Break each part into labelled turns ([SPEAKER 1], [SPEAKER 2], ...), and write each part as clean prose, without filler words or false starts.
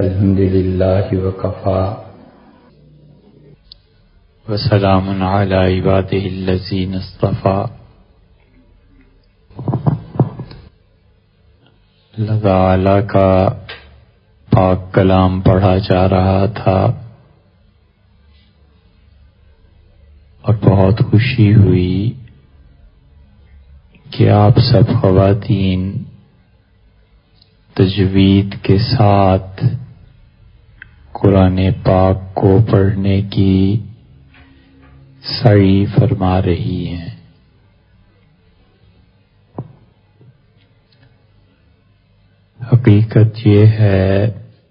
[SPEAKER 1] الحمد للہ وکفی
[SPEAKER 2] وسلام علی عبادہ الذین اصطفی۔ اللہ تعالی کا پاک کلام پڑھا جا رہا تھا اور بہت خوشی ہوئی کہ آپ سب خواتین تجوید کے ساتھ قرآن پاک کو پڑھنے کی سعی فرما رہی ہیں۔ حقیقت یہ ہے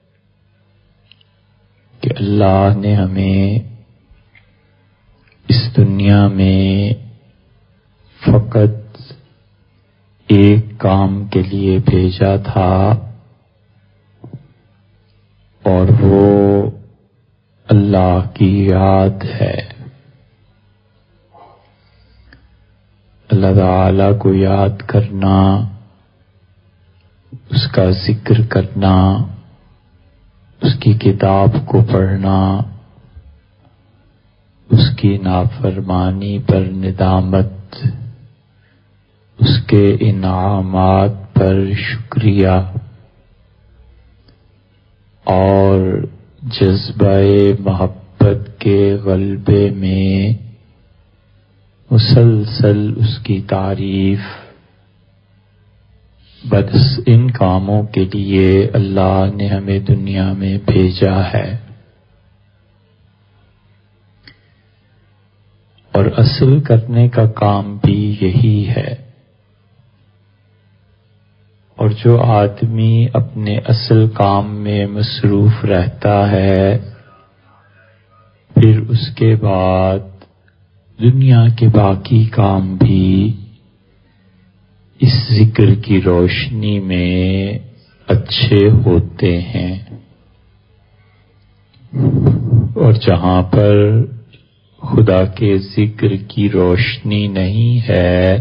[SPEAKER 2] کہ اللہ نے ہمیں اس دنیا میں فقط ایک کام کے لیے بھیجا تھا اور وہ اللہ کی یاد ہے۔ اللہ تعالی کو یاد کرنا، اس کا ذکر کرنا، اس کی کتاب کو پڑھنا، اس کی نافرمانی پر ندامت، اس کے انعامات پر شکریہ اور جذبہ محبت کے غلبے میں مسلسل اس کی تعریف، بس ان کاموں کے لیے اللہ نے ہمیں دنیا میں بھیجا ہے۔ اور اصل کرنے کا کام بھی یہی ہے۔ اور جو آدمی اپنے اصل کام میں مصروف رہتا ہے، پھر اس کے بعد دنیا کے باقی کام بھی اس ذکر کی روشنی میں اچھے ہوتے ہیں۔ اور جہاں پر خدا کے ذکر کی روشنی نہیں ہے،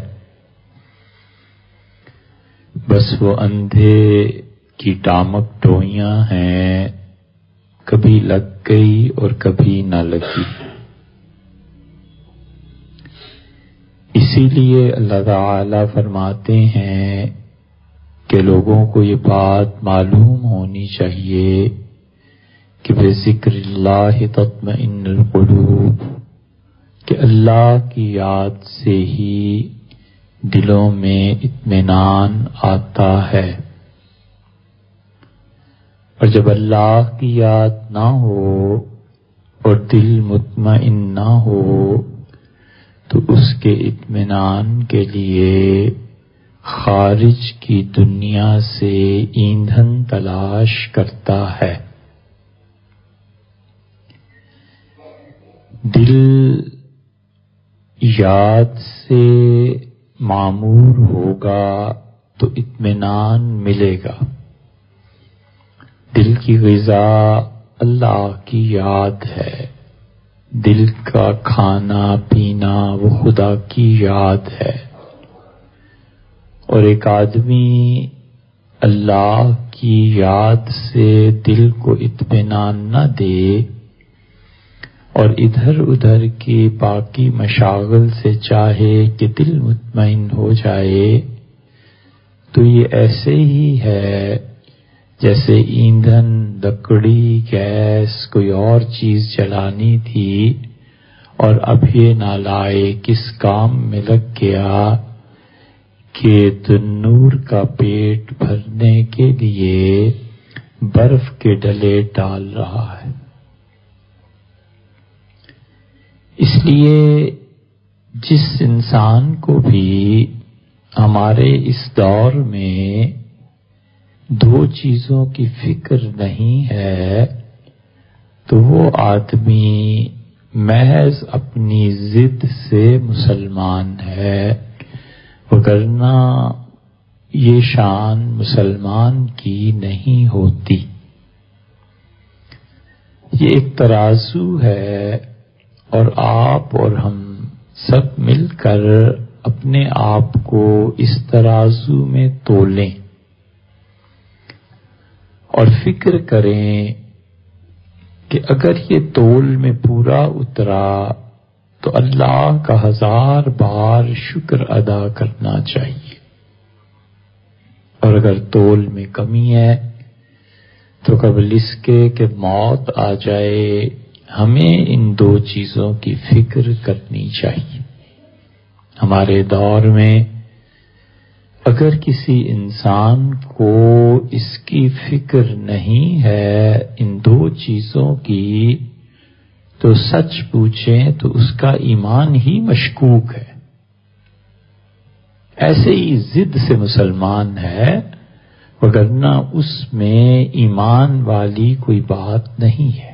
[SPEAKER 2] بس وہ اندھے کی ٹامک ٹوئیاں ہیں، کبھی لگ گئی اور کبھی نہ لگی۔ اسی لیے اللہ تعالی فرماتے ہیں کہ لوگوں کو یہ بات معلوم ہونی چاہیے کہ بذکر اللہ تطمئن القلوب، کہ اللہ کی یاد سے ہی دلوں میں اطمینان آتا ہے۔ اور جب اللہ کی یاد نہ ہو اور دل مطمئن نہ ہو تو اس کے اطمینان کے لیے خارج کی دنیا سے ایندھن تلاش کرتا ہے۔ دل یاد سے معمور ہوگا تو اطمینان ملے گا۔ دل کی غذا اللہ کی یاد ہے، دل کا کھانا پینا وہ خدا کی یاد ہے۔ اور ایک آدمی اللہ کی یاد سے دل کو اطمینان نہ دے اور ادھر ادھر کی باقی مشاغل سے چاہے کہ دل مطمئن ہو جائے، تو یہ ایسے ہی ہے جیسے ایندھن، لکڑی، گیس، کوئی اور چیز جلانی تھی اور اب یہ نہ لائے کس کام میں لگ گیا کہ تنور کا پیٹ بھرنے کے لیے برف کے ڈلے ڈال رہا ہے۔ اس لیے جس انسان کو بھی ہمارے اس دور میں دو چیزوں کی فکر نہیں ہے تو وہ آدمی محض اپنی ضد سے مسلمان ہے، وگرنہ یہ شان مسلمان کی نہیں ہوتی۔ یہ ایک ترازو ہے اور آپ اور ہم سب مل کر اپنے آپ کو اس ترازو میں تولیں اور فکر کریں کہ اگر یہ تول میں پورا اترا تو اللہ کا 1000 بار شکر ادا کرنا چاہیے، اور اگر تول میں کمی ہے تو قبل اس کے کہ موت آ جائے ہمیں ان 2 چیزوں کی فکر کرنی چاہیے۔ ہمارے دور میں اگر کسی انسان کو اس کی فکر نہیں ہے ان 2 چیزوں کی، تو سچ پوچھیں تو اس کا ایمان ہی مشکوک ہے، ایسے ہی ضد سے مسلمان ہے، وگرنہ اس میں ایمان والی کوئی بات نہیں ہے۔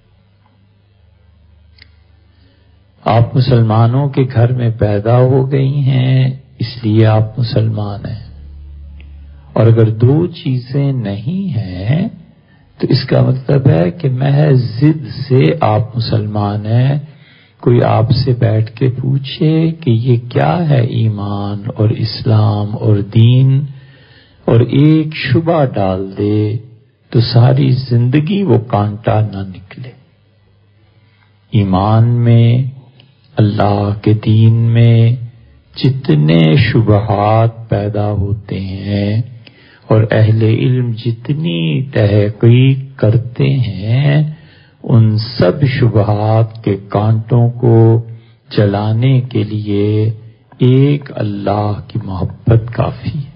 [SPEAKER 2] آپ مسلمانوں کے گھر میں پیدا ہو گئی ہیں اس لیے آپ مسلمان ہیں، اور اگر 2 چیزیں نہیں ہیں تو اس کا مطلب ہے کہ محض ضد سے آپ مسلمان ہیں۔ کوئی آپ سے بیٹھ کے پوچھے کہ یہ کیا ہے ایمان اور اسلام اور دین، اور ایک شبہ ڈال دے تو ساری زندگی وہ کانٹا نہ نکلے۔ ایمان میں، اللہ کے دین میں جتنے شبہات پیدا ہوتے ہیں اور اہل علم جتنی تحقیق کرتے ہیں، ان سب شبہات کے کانٹوں کو جلانے کے لیے ایک اللہ کی محبت کافی ہے۔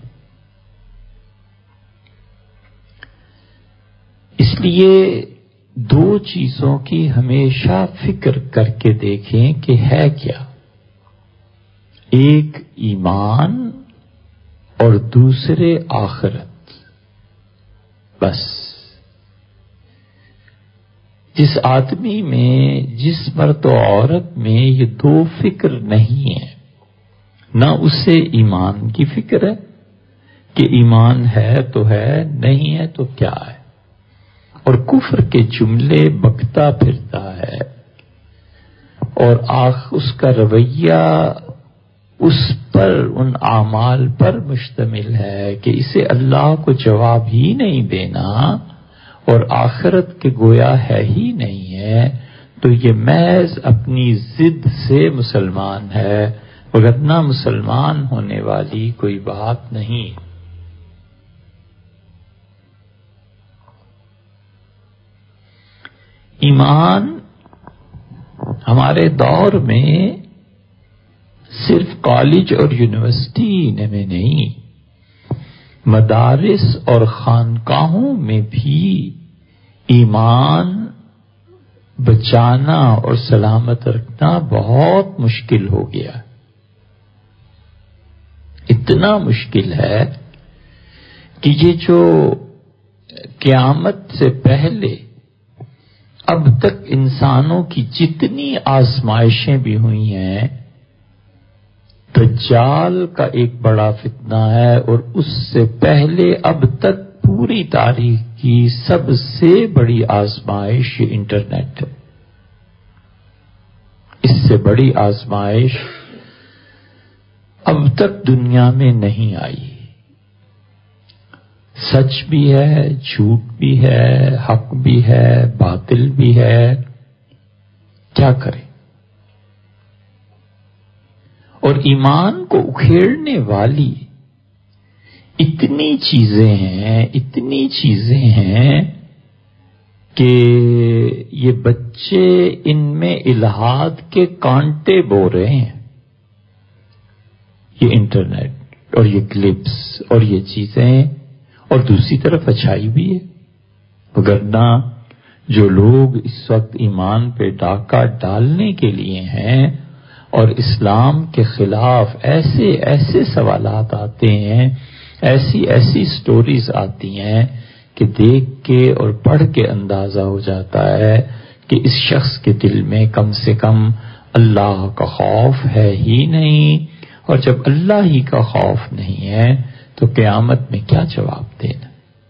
[SPEAKER 2] اس لیے 2 چیزوں کی ہمیشہ فکر کر کے دیکھیں کہ ہے کیا، ایک ایمان اور دوسرے آخرت۔ بس جس آدمی میں، جس مرد و عورت میں یہ 2 فکر نہیں ہے، نہ اسے ایمان کی فکر ہے کہ ایمان ہے تو ہے، نہیں ہے تو کیا ہے، اور کفر کے جملے بکتا پھرتا ہے، اور اس کا رویہ اس پر، ان اعمال پر مشتمل ہے کہ اسے اللہ کو جواب ہی نہیں دینا اور آخرت کے گویا ہے ہی نہیں ہے، تو یہ محض اپنی ضد سے مسلمان ہے، وگرنہ مسلمان ہونے والی کوئی بات نہیں۔ ایمان ہمارے دور میں صرف کالج اور یونیورسٹی میں نہیں، مدارس اور خانقاہوں میں بھی ایمان بچانا اور سلامت رکھنا بہت مشکل ہو گیا، اتنا مشکل ہے کہ یہ جو قیامت سے پہلے اب تک انسانوں کی جتنی آزمائشیں بھی ہوئی ہیں، دجال کا ایک بڑا فتنہ ہے، اور اس سے پہلے اب تک پوری تاریخ کی سب سے بڑی آزمائش یہ انٹرنیٹ ہے۔ اس سے بڑی آزمائش اب تک دنیا میں نہیں آئی۔ سچ بھی ہے، جھوٹ بھی ہے، حق بھی ہے، باطل بھی ہے، کیا کریں؟ اور ایمان کو اکھیڑنے والی اتنی چیزیں ہیں کہ یہ بچے ان میں الحاد کے کانٹے بو رہے ہیں، یہ انٹرنیٹ اور یہ کلپس اور یہ چیزیں، اور دوسری طرف اچھائی بھی ہے، وگرنہ جو لوگ اس وقت ایمان پہ ڈاکہ ڈالنے کے لیے ہیں اور اسلام کے خلاف ایسے ایسے سوالات آتے ہیں، ایسی سٹوریز آتی ہیں کہ دیکھ کے اور پڑھ کے اندازہ ہو جاتا ہے کہ اس شخص کے دل میں کم سے کم اللہ کا خوف ہے ہی نہیں، اور جب اللہ ہی کا خوف نہیں ہے تو قیامت میں کیا جواب دینا۔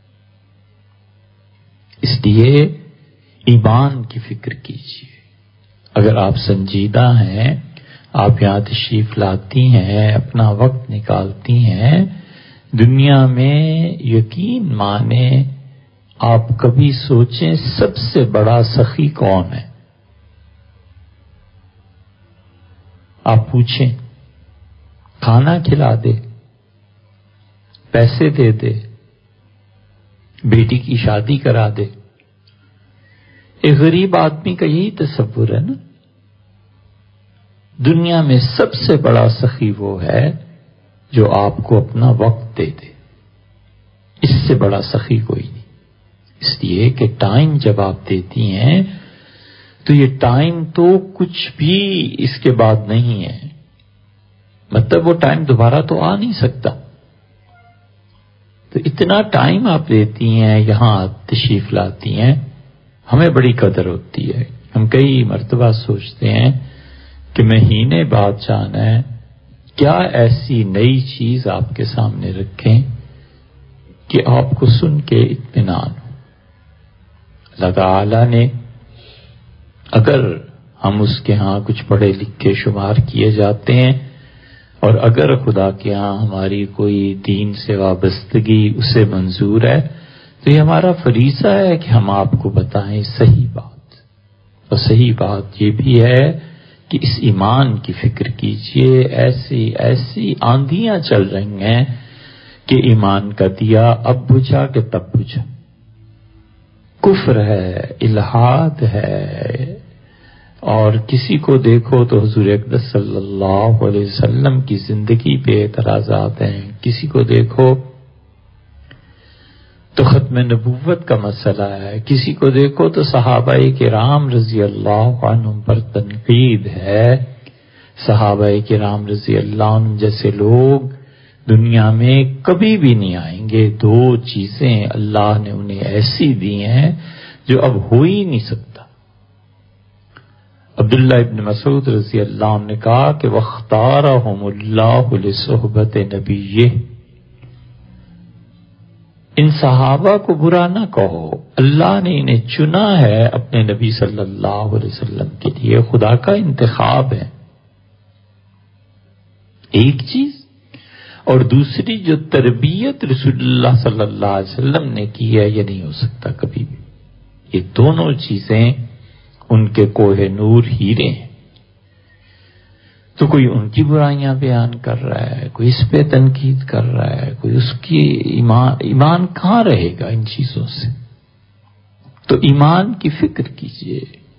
[SPEAKER 2] اس لیے ایمان کی فکر کیجیے۔ اگر آپ سنجیدہ ہیں، آپ یہاں تشریف لاتی ہیں، اپنا وقت نکالتی ہیں، دنیا میں یقین مانے آپ کبھی سوچیں سب سے بڑا سخی کون ہے؟ آپ پوچھیں، کھانا کھلا دے، پیسے دے دے، بیٹی کی شادی کرا دے. ایک غریب آدمی کا یہی تصور ہے نا. دنیا میں سب سے بڑا سخی وہ ہے جو آپ کو اپنا وقت دے دے. اس سے بڑا سخی کوئی نہیں. اس لیے کہ ٹائم جب آپ دیتی ہیں تو یہ ٹائم تو کچھ بھی اس کے بعد نہیں ہے. مطلب وہ ٹائم دوبارہ تو آ نہیں سکتا. تو اتنا ٹائم آپ دیتی ہیں، یہاں تشریف لاتی ہیں، ہمیں بڑی قدر ہوتی ہے. ہم کئی مرتبہ سوچتے ہیں کہ مہینے بعد جانا ہے، کیا ایسی نئی چیز آپ کے سامنے رکھیں کہ آپ کو سن کے اطمینان ہو. اللہ تعالی نے اگر ہم اس کے ہاں کچھ پڑھے لکھے شمار کیے جاتے ہیں اور اگر خدا کے ہاں ہماری کوئی دین سے وابستگی اسے منظور ہے تو یہ ہمارا فریضہ ہے کہ ہم آپ کو بتائیں صحیح بات. اور صحیح بات یہ بھی ہے کہ اس ایمان کی فکر کیجئے. ایسی ایسی آندھیاں چل رہی ہیں کہ ایمان کا دیا اب بجھا کہ تب بجھا. کفر ہے، الحاد ہے. اور کسی کو دیکھو تو حضور اقدس صلی اللہ علیہ وسلم کی زندگی پہ اعتراضات ہیں، کسی کو دیکھو تو ختم نبوت کا مسئلہ ہے، کسی کو دیکھو تو صحابہ کرام رضی اللہ عنہم پر تنقید ہے. صحابہ کرام رضی اللہ عنہم جیسے لوگ دنیا میں کبھی بھی نہیں آئیں گے. دو چیزیں اللہ نے انہیں ایسی دی ہیں جو اب ہو ہی نہیں سکتا. عبداللہ ابن مسعود رضی اللہ عنہ نے کہا کہ وَاخْتَارَهُمُ اللَّهُ لِصُحْبَةِ نَبِيِّهِ. ان صحابہ کو برا نہ کہو، اللہ نے انہیں چنا ہے اپنے نبی صلی اللہ علیہ وسلم کے لیے. خدا کا انتخاب ہے. ایک چیز. اور دوسری جو تربیت رسول اللہ صلی اللہ علیہ وسلم نے کی ہے یہ نہیں ہو سکتا کبھی بھی. یہ دونوں چیزیں ان کے کوہ نور ہیرے ہیں. تو کوئی ان کی برائیاں بیان کر رہا ہے، کوئی اس پہ تنقید کر رہا ہے، کوئی اس کی ایمان کہاں رہے گا ان چیزوں سے. تو ایمان کی فکر کیجئے.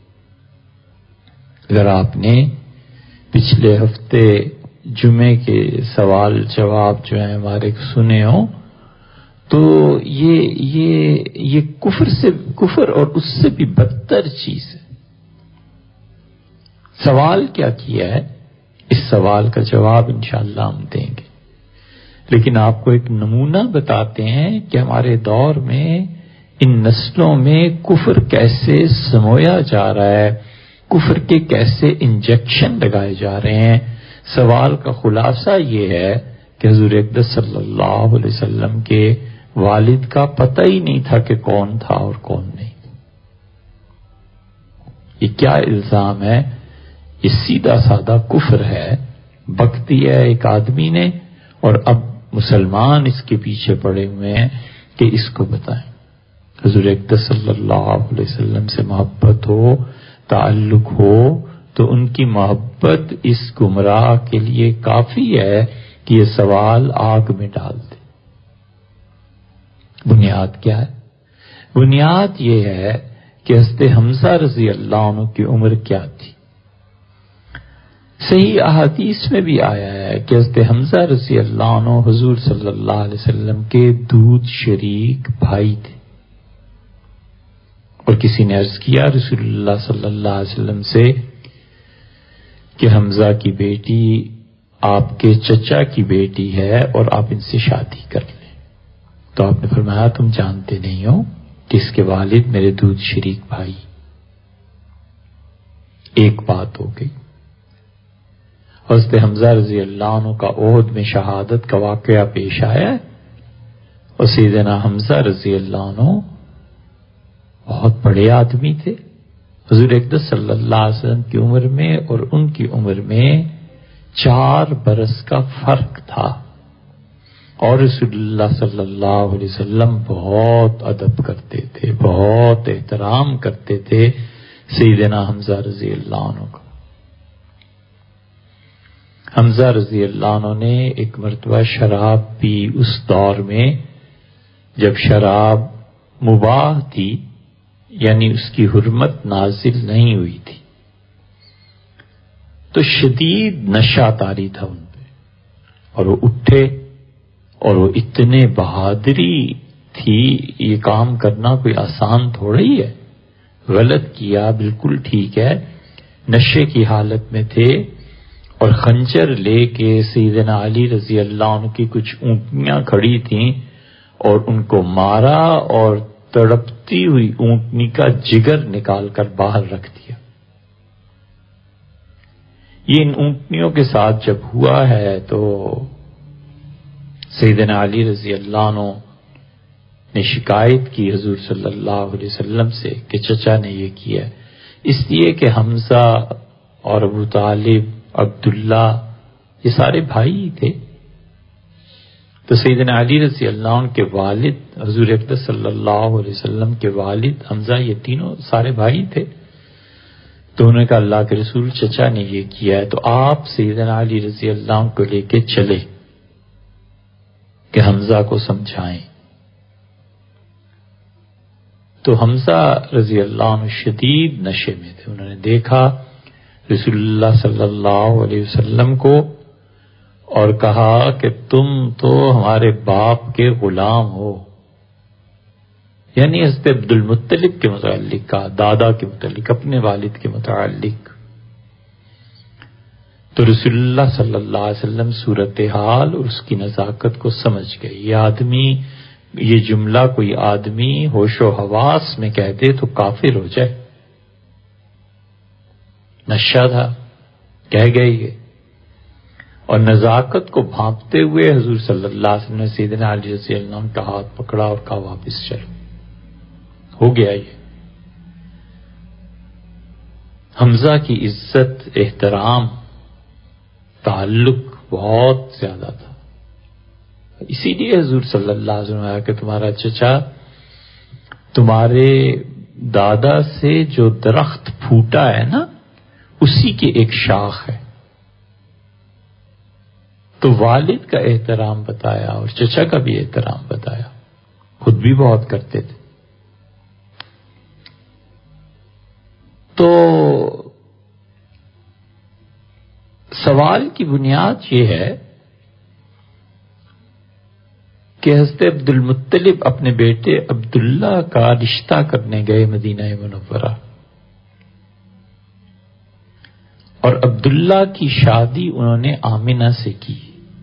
[SPEAKER 2] اگر آپ نے پچھلے ہفتے جمعے کے سوال جواب جو ہیں ہمارے سنے ہوں تو یہ کفر اور اس سے بھی بدتر چیز ہے. سوال کیا کیا ہے، اس سوال کا جواب انشاءاللہ ہم دیں گے. لیکن آپ کو ایک نمونہ بتاتے ہیں کہ ہمارے دور میں ان نسلوں میں کفر کیسے سمویا جا رہا ہے، کفر کے کیسے انجیکشن لگائے جا رہے ہیں. سوال کا خلاصہ یہ ہے کہ حضور اقدس صلی اللہ علیہ وسلم کے والد کا پتہ ہی نہیں تھا کہ کون تھا اور کون نہیں. یہ کیا الزام ہے؟ یہ سیدھا سادہ کفر ہے. بک دیا ہے ایک آدمی نے اور اب مسلمان اس کے پیچھے پڑے ہوئے ہیں کہ اس کو بتائیں. حضور اقدس صلی اللہ علیہ وسلم سے محبت ہو، تعلق ہو تو ان کی محبت اس گمراہ کے لیے کافی ہے کہ یہ سوال آگ میں ڈال دے. بنیاد کیا ہے؟ بنیاد یہ ہے کہ حضرت حمزہ رضی اللہ عنہ کی عمر کیا تھی. صحیح احادیث میں بھی آیا ہے کہ حضرت حمزہ رضی اللہ عنہ حضور صلی اللہ علیہ وسلم کے دودھ شریک بھائی تھے. اور کسی نے عرض کیا رسول اللہ صلی اللہ علیہ وسلم سے کہ حمزہ کی بیٹی آپ کے چچا کی بیٹی ہے اور آپ ان سے شادی کر لیں. تو آپ نے فرمایا تم جانتے نہیں ہو کہ اس کے والد میرے دودھ شریک بھائی. ایک بات ہو گئی. حضرت حمزہ رضی اللہ عنہ کا عہد میں شہادت کا واقعہ پیش آیا اور سیدنا حمزہ رضی اللہ عنہ بہت بڑے آدمی تھے. حضور اقدس صلی اللہ علیہ وسلم کی عمر میں اور ان کی عمر میں 4 برس کا فرق تھا. اور رسول اللہ صلی اللہ علیہ وسلم بہت ادب کرتے تھے، بہت احترام کرتے تھے سیدنا حمزہ رضی اللہ عنہ کا۔ حمزہ رضی اللہ عنہ نے ایک مرتبہ شراب پی، اس دور میں جب شراب مباح تھی، یعنی اس کی حرمت نازل نہیں ہوئی تھی، تو شدید نشہ طاری تھا ان پہ، اور وہ اٹھے، اور وہ اتنے بہادری تھی، یہ کام کرنا کوئی آسان تھوڑا ہی ہے، غلط کیا، بالکل ٹھیک ہے، نشے کی حالت میں تھے، اور خنجر لے کے سیدنا علی رضی اللہ عنہ کی کچھ اونٹنیاں کھڑی تھیں اور ان کو مارا، اور تڑپتی ہوئی اونٹنی کا جگر نکال کر باہر رکھ دیا۔ یہ ان اونٹنیوں کے ساتھ جب ہوا ہے تو سیدنا علی رضی اللہ عنہ نے شکایت کی حضور صلی اللہ علیہ وسلم سے کہ چچا نے یہ کیا ہے، اس لیے کہ حمزہ اور ابو طالب، عبداللہ، یہ سارے بھائی تھے۔ تو سیدنا علی رضی اللہ عنہ کے والد، حضور اقدس صلی اللہ علیہ وسلم کے والد حمزہ، یہ تینوں سارے بھائی تھے۔ تو انہوں نے کہا اللہ کے رسول، چچا نے یہ کیا ہے، تو آپ سیدنا علی رضی اللہ عنہ کو لے کے چلے کہ حمزہ کو سمجھائیں۔ تو حمزہ رضی اللہ عنہ شدید نشے میں تھے، انہوں نے دیکھا رسول اللہ صلی اللہ علیہ وسلم کو اور کہا کہ تم تو ہمارے باپ کے غلام ہو، یعنی حضرت عبد المطلب کے متعلق کہا، دادا کے متعلق، اپنے والد کے متعلق۔ تو رسول اللہ صلی اللہ علیہ وسلم صورتحال اور اس کی نزاکت کو سمجھ گئے۔ یہ آدمی، یہ جملہ کوئی آدمی ہوش و حواس میں کہہ دے تو کافر ہو جائے، نشہ تھا، کہہ گئے یہ، اور نزاکت کو بھانپتے ہوئے حضور صلی اللہ علیہ وسلم نے سیدنا علی رضی اللہ عنہ کا ہاتھ پکڑا اور کہا واپس چلو، ہو گیا یہ۔ حمزہ کی عزت، احترام، تعلق بہت زیادہ تھا، اسی لیے حضور صلی اللہ علیہ وسلم نے کہ تمہارا چچا تمہارے دادا سے جو درخت پھوٹا ہے نا، اسی کی ایک شاخ ہے۔ تو والد کا احترام بتایا اور چچا کا بھی احترام بتایا، خود بھی بہت کرتے تھے۔ تو سوال کی بنیاد یہ ہے کہ حضرت عبد المطلب اپنے بیٹے عبداللہ کا رشتہ کرنے گئے مدینہ منورہ، اور عبداللہ کی شادی انہوں نے آمنہ سے کی،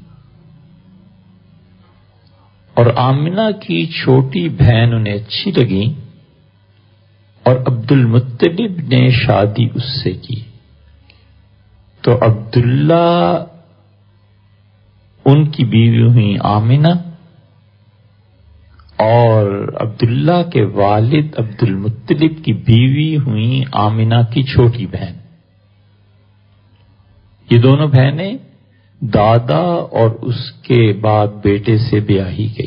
[SPEAKER 2] اور آمنہ کی چھوٹی بہن انہیں اچھی لگی، اور عبد المطلب نے شادی اس سے کی۔ تو عبداللہ ان کی بیوی ہوئی آمنہ، اور عبداللہ کے والد عبد المطلب کی بیوی ہوئی آمنہ کی چھوٹی بہن۔ یہ دونوں بہنیں دادا اور اس کے بعد بیٹے سے بیاہی گئی۔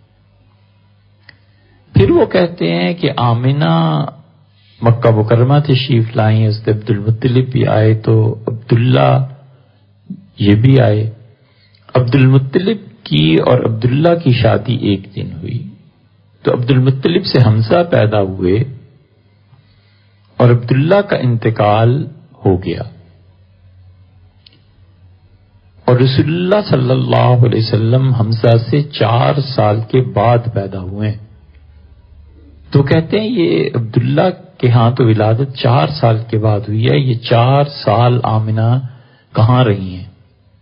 [SPEAKER 2] پھر وہ کہتے ہیں کہ آمنہ مکہ مکرمہ تشریف لائیں، حضرت عبد المطلب بھی آئے، تو عبداللہ یہ بھی آئے۔ عبد المطلب کی اور عبداللہ کی شادی ایک دن ہوئی، تو عبد المطلب سے حمزہ پیدا ہوئے اور عبداللہ کا انتقال ہو گیا، اور رسول اللہ صلی اللہ علیہ وسلم حمزہ سے 4 سال کے بعد پیدا ہوئے۔ تو کہتے ہیں یہ عبداللہ کے ہاں تو ولادت 4 سال کے بعد ہوئی ہے، یہ 4 سال آمنہ کہاں رہی ہیں؟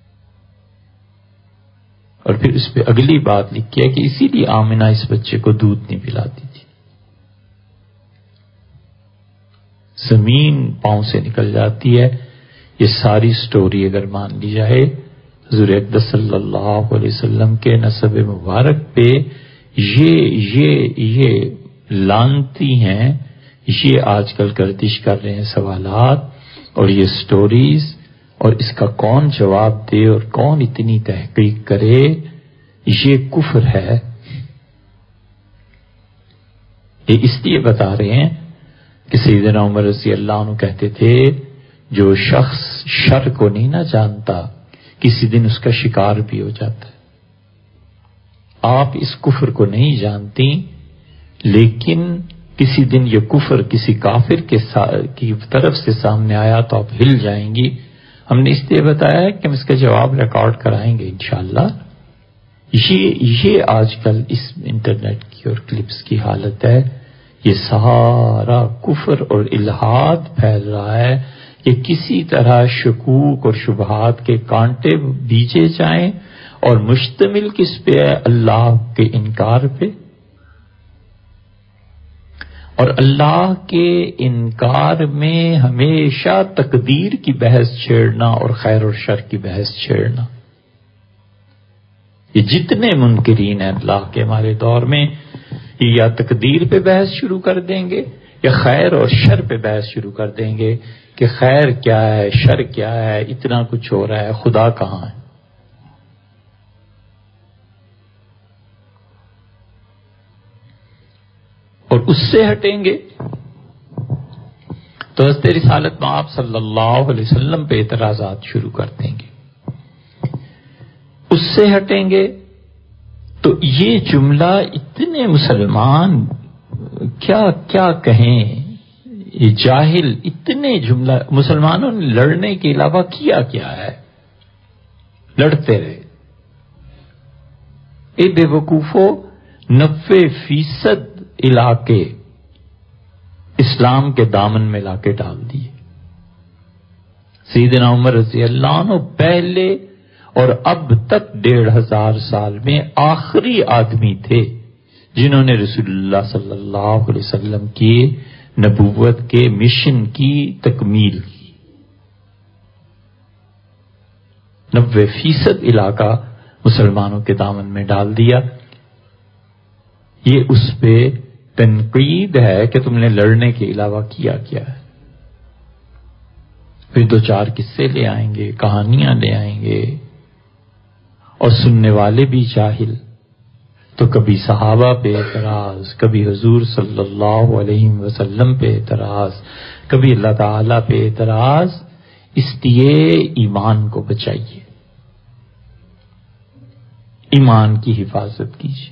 [SPEAKER 2] اور پھر اس پہ اگلی بات لکھی ہے کہ اسی لیے آمنہ اس بچے کو دودھ نہیں پلاتی تھی، زمین پاؤں سے نکل جاتی ہے۔ یہ ساری سٹوری اگر مان لی جائے حضور اقدس صلی اللہ علیہ وسلم کے نسب مبارک پہ، یہ لانتی ہیں، یہ آج کل گردش کر رہے ہیں سوالات اور یہ سٹوریز، اور اس کا کون جواب دے اور کون اتنی تحقیق کرے، یہ کفر ہے. یہ اس لیے بتا رہے ہیں کہ سیدنا عمر رضی اللہ عنہ کہتے تھے جو شخص شر کو نہیں نہ جانتا کسی دن اس کا شکار بھی ہو جاتا ہے. آپ اس کفر کو نہیں جانتی لیکن کسی دن یہ کفر کسی کافر کی طرف سے سامنے آیا تو آپ ہل جائیں گی. ہم نے اس لیے بتایا ہے کہ ہم اس کا جواب ریکارڈ کرائیں گے انشاءاللہ. یہ آج کل اس انٹرنیٹ کی اور کلپس کی حالت ہے. یہ سارا کفر اور الحاد پھیل رہا ہے. یہ کسی طرح شکوک اور شبہات کے کانٹے بیجے جائیں اور مشتمل کس پہ ہے؟ اللہ کے انکار پہ. اور اللہ کے انکار میں ہمیشہ تقدیر کی بحث چھیڑنا اور خیر اور شر کی بحث چھیڑنا. یہ جتنے منکرین ہیں اللہ کے ہمارے دور میں یہ یا تقدیر پہ بحث شروع کر دیں گے یا خیر اور شر پہ بحث شروع کر دیں گے کہ خیر کیا ہے، شر کیا ہے، اتنا کچھ ہو رہا ہے، خدا کہاں ہے. اور اس سے ہٹیں گے تو حضرت رسالت میں آپ صلی اللہ علیہ وسلم پہ اعتراضات شروع کر دیں گے. اس سے ہٹیں گے تو یہ جملہ اتنے مسلمان کیا کیا کہیں، یہ جاہل اتنے جملہ مسلمانوں نے لڑنے کے علاوہ کیا کیا ہے؟ لڑتے رہے. اے بے وقوفو 90% علاقے اسلام کے دامن میں لا کے ڈال دیے. سیدنا عمر رضی اللہ عنہ پہلے اور اب تک 1500 سال میں آخری آدمی تھے جنہوں نے رسول اللہ صلی اللہ علیہ وسلم کی نبوت کے مشن کی تکمیل کی. 90% علاقہ مسلمانوں کے دامن میں ڈال دیا. یہ اس پہ تنقید ہے کہ تم نے لڑنے کے علاوہ کیا کیا ہے. پھر 2-4 قصے لے آئیں گے، کہانیاں لے آئیں گے اور سننے والے بھی جاہل. تو کبھی صحابہ پہ اعتراض، کبھی حضور صلی اللہ علیہ وسلم پہ اعتراض، کبھی اللہ تعالیٰ پہ اعتراض. اس لیے ایمان کو بچائیے، ایمان کی حفاظت کیجیے.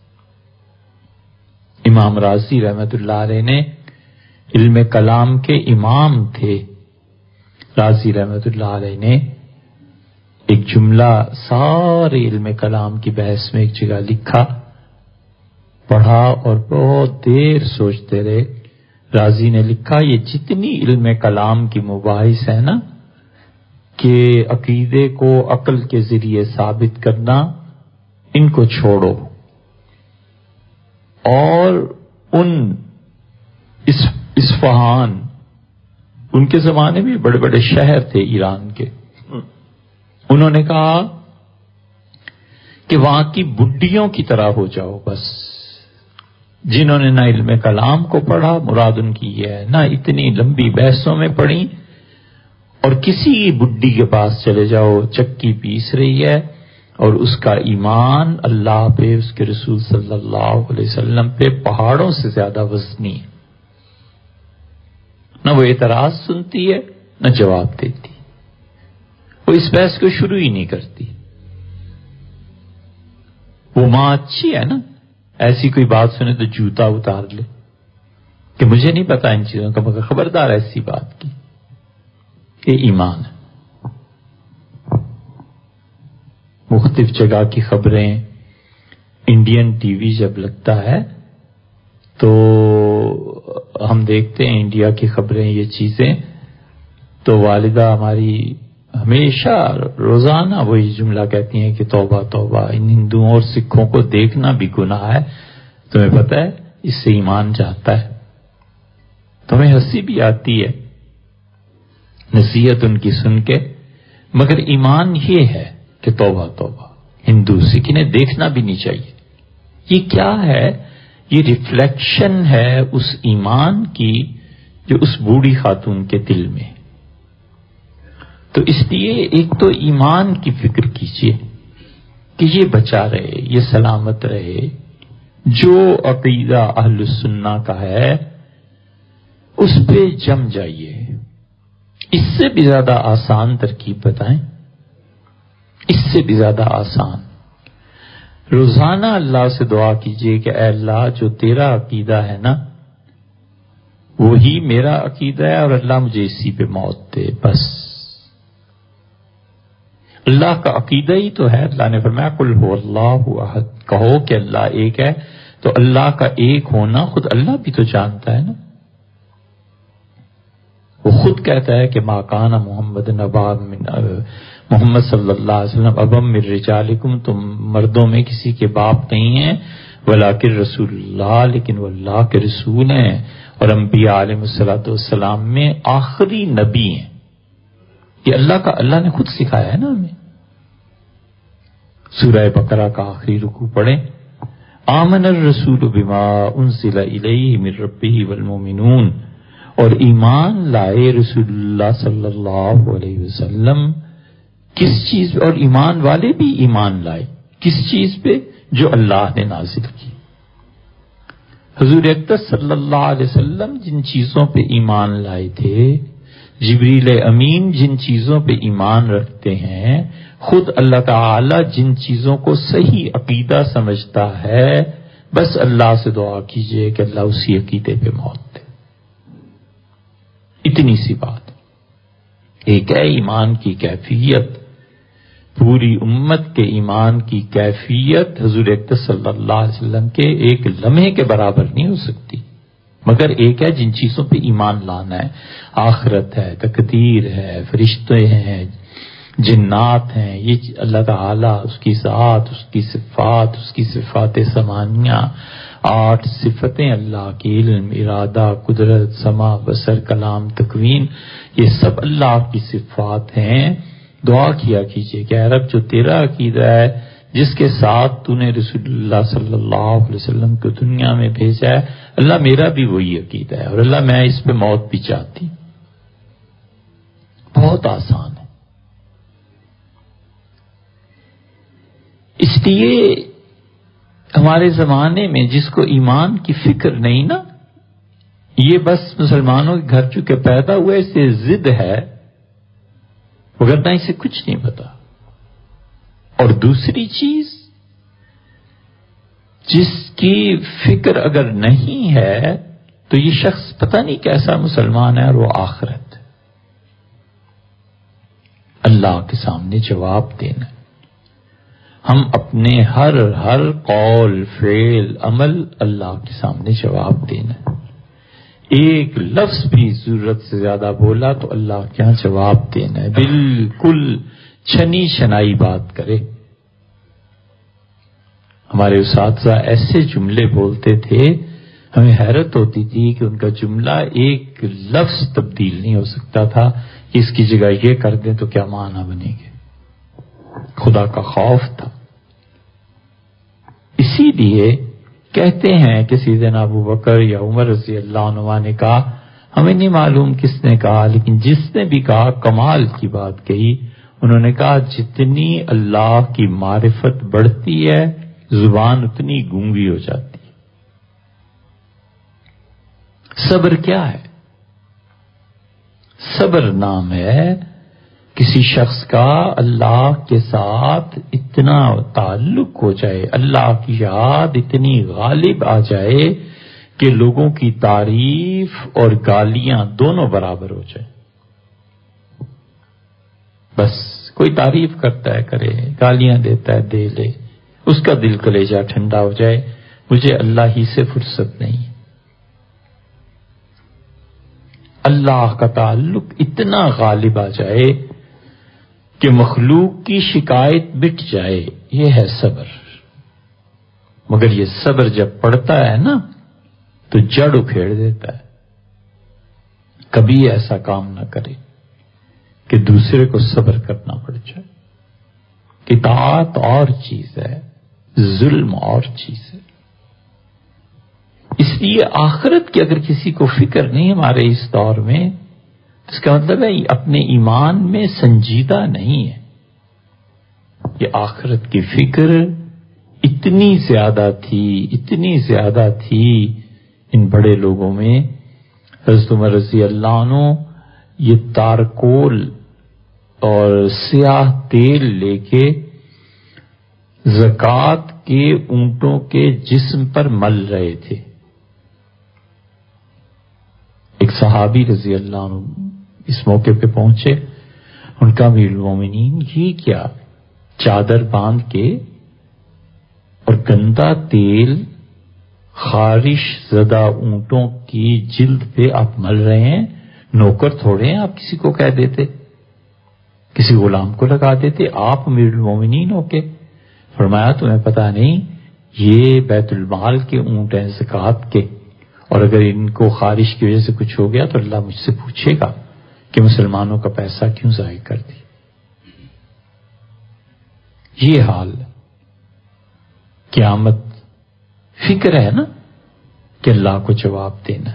[SPEAKER 2] امام رازی رحمت اللہ علیہ نے علم کلام کے امام تھے. رازی رحمت اللہ علیہ نے ایک جملہ سارے علم کلام کی بحث میں ایک جگہ لکھا، پڑھا اور بہت دیر سوچتے رہے. رازی نے لکھا یہ جتنی علم کلام کی مباحث ہے نا کہ عقیدے کو عقل کے ذریعے ثابت کرنا، ان کو چھوڑو اور ان اصفہان، ان کے زمانے میں بڑے بڑے شہر تھے ایران کے، انہوں نے کہا کہ وہاں کی بڈھیوں کی طرح ہو جاؤ بس، جنہوں نے نہ علم کلام کو پڑھا، مراد ان کی یہ ہے، نہ اتنی لمبی بحثوں میں پڑھی، اور کسی بڈھی کے پاس چلے جاؤ چکی پیس رہی ہے اور اس کا ایمان اللہ پہ، اس کے رسول صلی اللہ علیہ وسلم پہ پہاڑوں سے زیادہ وزنی ہے. نہ وہ اعتراض سنتی ہے نہ جواب دیتی، وہ اس بحث کو شروع ہی نہیں کرتی. وہ ماں اچھی ہے نا، ایسی کوئی بات سنے تو جوتا اتار لے کہ مجھے نہیں پتا ان چیزوں کا، مگر خبردار ایسی بات کی. یہ ایمان ہے. مختلف جگہ کی خبریں انڈین ٹی وی جب لگتا ہے تو ہم دیکھتے ہیں انڈیا کی خبریں، یہ چیزیں. تو والدہ ہماری ہمیشہ روزانہ وہی جملہ کہتی ہیں کہ توبہ توبہ، ان ہندوؤں اور سکھوں کو دیکھنا بھی گناہ ہے. تمہیں پتہ ہے اس سے ایمان جاتا ہے. تمہیں ہنسی بھی آتی ہے نصیحت ان کی سن کے، مگر ایمان یہ ہے کہ توبہ توبہ، ہندو سکھ انہیں دیکھنا بھی نہیں چاہیے. یہ کیا ہے؟ یہ ریفلیکشن ہے اس ایمان کی جو اس بوڑھی خاتون کے دل میں. تو اس لیے ایک تو ایمان کی فکر کیجیے کہ یہ بچا رہے، یہ سلامت رہے. جو عقیدہ اہل السنہ کا ہے اس پہ جم جائیے. اس سے بھی زیادہ آسان ترکیب بتائیں؟ اس سے بھی زیادہ آسان. روزانہ اللہ سے دعا کیجئے کہ اے اللہ جو تیرا عقیدہ ہے نا وہی میرا عقیدہ ہے، اور اللہ مجھے اسی پہ موت دے. بس اللہ کا عقیدہ ہی تو ہے. اللہ نے فرمایا قل هو اللہ احد، کہو کہ اللہ ایک ہے. تو اللہ کا ایک ہونا خود اللہ بھی تو جانتا ہے نا. وہ خود کہتا ہے کہ ما کان محمد نبا من محمد صلی اللہ علیہ وسلم ابم من رجالکم، تم مردوں میں کسی کے باپ نہیں ہیں، ولکن رسول اللہ، لیکن وہ اللہ کے رسول ہیں، اور انبیاء علیہ الصلوۃ والسلام میں آخری نبی ہیں. یہ اللہ نے خود سکھایا ہے نا ہمیں. سورہ بقرہ کا آخری رکوع پڑھیں. آمن الرسول بما انزل الیہ من ربہ والمؤمنون، اور ایمان لائے رسول اللہ صلی اللہ علیہ وسلم کس چیز پہ، اور ایمان والے بھی ایمان لائے کس چیز پہ؟ جو اللہ نے نازل کی. حضور اقدس صلی اللہ علیہ وسلم جن چیزوں پہ ایمان لائے تھے، جبریل امین جن چیزوں پہ ایمان رکھتے ہیں، خود اللہ تعالی جن چیزوں کو صحیح عقیدہ سمجھتا ہے، بس اللہ سے دعا کیجئے کہ اللہ اسی عقیدے پہ موت دے. اتنی سی بات. ایک ہے ایمان کی کیفیت. پوری امت کے ایمان کی کیفیت حضور اقدس صلی اللہ علیہ وسلم کے ایک لمحے کے برابر نہیں ہو سکتی، مگر ایک ہے جن چیزوں پہ ایمان لانا ہے. آخرت ہے، تقدیر ہے، فرشتے ہیں، جنات ہیں، یہ اللہ تعالیٰ، اس کی ذات، اس کی صفات، اس کی صفات ثمانیہ، 8 صفتیں اللہ کی، علم، ارادہ، قدرت، سمع، بصر، کلام، تکوین، یہ سب اللہ کی صفات ہیں. دعا کیا کیجئے کہ اے رب جو تیرا عقیدہ ہے، جس کے ساتھ تو نے رسول اللہ صلی اللہ علیہ وسلم کو دنیا میں بھیجا ہے، اللہ میرا بھی وہی عقیدہ ہے، اور اللہ میں اس پہ موت بھی چاہتی. بہت آسان ہے. اس لیے ہمارے زمانے میں جس کو ایمان کی فکر نہیں نا، یہ بس مسلمانوں کے گھر چونکہ پیدا ہوئے اس سے ضد ہے، وگرنہ اسے کچھ نہیں پتا. اور دوسری چیز جس کی فکر اگر نہیں ہے تو یہ شخص پتہ نہیں کیسا مسلمان ہے، اور وہ آخرت اللہ کے سامنے جواب دینا. ہم اپنے ہر قول، فعل، عمل اللہ کے سامنے جواب دینا. ایک لفظ بھی ضرورت سے زیادہ بولا تو اللہ کے یہاں جواب دینا ہے. بالکل چھنی چھنائی بات کرے. ہمارے اساتذہ ایسے جملے بولتے تھے، ہمیں حیرت ہوتی تھی کہ ان کا جملہ ایک لفظ تبدیل نہیں ہو سکتا تھا. اس کی جگہ یہ کر دیں تو کیا معنی بنے گے. خدا کا خوف تھا. اسی لیے کہتے ہیں کہ سیدنا ابو بکر یا عمر رضی اللہ عنہ نے کہا، ہمیں نہیں معلوم کس نے کہا، لیکن جس نے بھی کہا کمال کی بات کہی. انہوں نے کہا جتنی اللہ کی معرفت بڑھتی ہے زبان اتنی گونگی ہو جاتی ہے. صبر کیا ہے؟ صبر نام ہے کسی شخص کا اللہ کے ساتھ اتنا تعلق ہو جائے، اللہ کی یاد اتنی غالب آ جائے کہ لوگوں کی تعریف اور گالیاں دونوں برابر ہو جائیں. بس کوئی تعریف کرتا ہے کرے، گالیاں دیتا ہے دے لے، اس کا دل کلیجہ ٹھنڈا ہو جائے. مجھے اللہ ہی سے فرصت نہیں. اللہ کا تعلق اتنا غالب آ جائے کہ مخلوق کی شکایت مٹ جائے. یہ ہے صبر. مگر یہ صبر جب پڑتا ہے نا تو جڑ اکھیڑ دیتا ہے. کبھی ایسا کام نہ کرے کہ دوسرے کو صبر کرنا پڑ جائے. اطاعت اور چیز ہے، ظلم اور چیز ہے. اس لیے آخرت کی اگر کسی کو فکر نہیں ہمارے اس دور میں، اس کا مطلب ہے اپنے ایمان میں سنجیدہ نہیں ہے. یہ آخرت کی فکر اتنی زیادہ تھی ان بڑے لوگوں میں. حضرت عمر رضی اللہ عنہ یہ تارکول اور سیاہ تیل لے کے زکوٰۃ کے اونٹوں کے جسم پر مل رہے تھے. ایک صحابی رضی اللہ عنہ اس موقع پہ پہنچے. ان کا امیر المومنین یہ کیا؟ چادر باندھ کے اور گندا تیل خارش زدہ اونٹوں کی جلد پہ آپ مل رہے ہیں. نوکر تھوڑے ہیں آپ کسی کو کہہ دیتے، کسی غلام کو لگا دیتے. آپ امیر المومنین ہو کے فرمایا تمہیں پتہ نہیں یہ بیت المال کے اونٹ ہیں زکوٰۃ کے، اور اگر ان کو خارش کی وجہ سے کچھ ہو گیا تو اللہ مجھ سے پوچھے گا کہ مسلمانوں کا پیسہ کیوں ضائع کر دی. یہ حال قیامت فکر ہے نا کہ اللہ کو جواب دینا.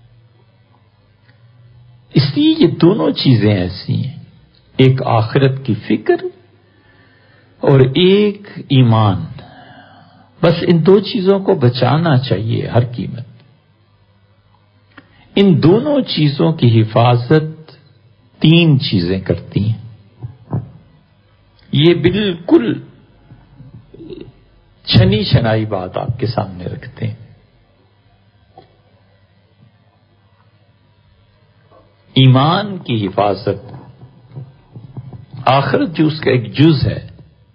[SPEAKER 2] اس لیے یہ دونوں چیزیں ایسی ہیں، ایک آخرت کی فکر اور ایک ایمان. بس ان دو چیزوں کو بچانا چاہیے ہر قیمت. ان دونوں چیزوں کی حفاظت تین چیزیں کرتی ہیں. یہ بالکل چھنی چھنائی بات آپ کے سامنے رکھتے ہیں. ایمان کی حفاظت، آخرت جو اس کا ایک جز ہے،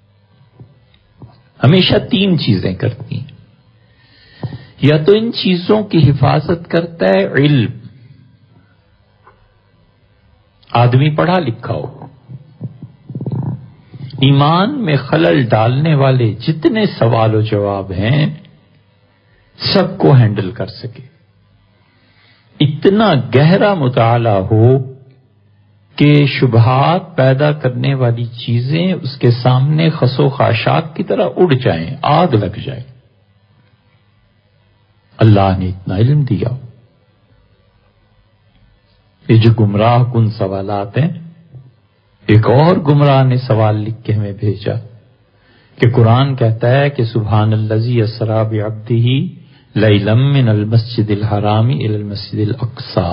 [SPEAKER 2] ہمیشہ تین چیزیں کرتی ہیں. یا تو ان چیزوں کی حفاظت کرتا ہے علم، آدمی پڑھا لکھا ہو، ایمان میں خلل ڈالنے والے جتنے سوال و جواب ہیں سب کو ہینڈل کر سکے. اتنا گہرا مطالعہ ہو کہ شبہات پیدا کرنے والی چیزیں اس کے سامنے خس و خاشاک کی طرح اڑ جائیں، آگ لگ جائے. اللہ نے اتنا علم دیا. یہ جو گمراہ کن سوالات ہیں، ایک اور گمراہ نے سوال لکھ کے ہمیں بھیجا کہ قرآن کہتا ہے کہ سبحان الذی اسری بعبدہ لیلا من المسجد الحرام الی المسجد الاقصی.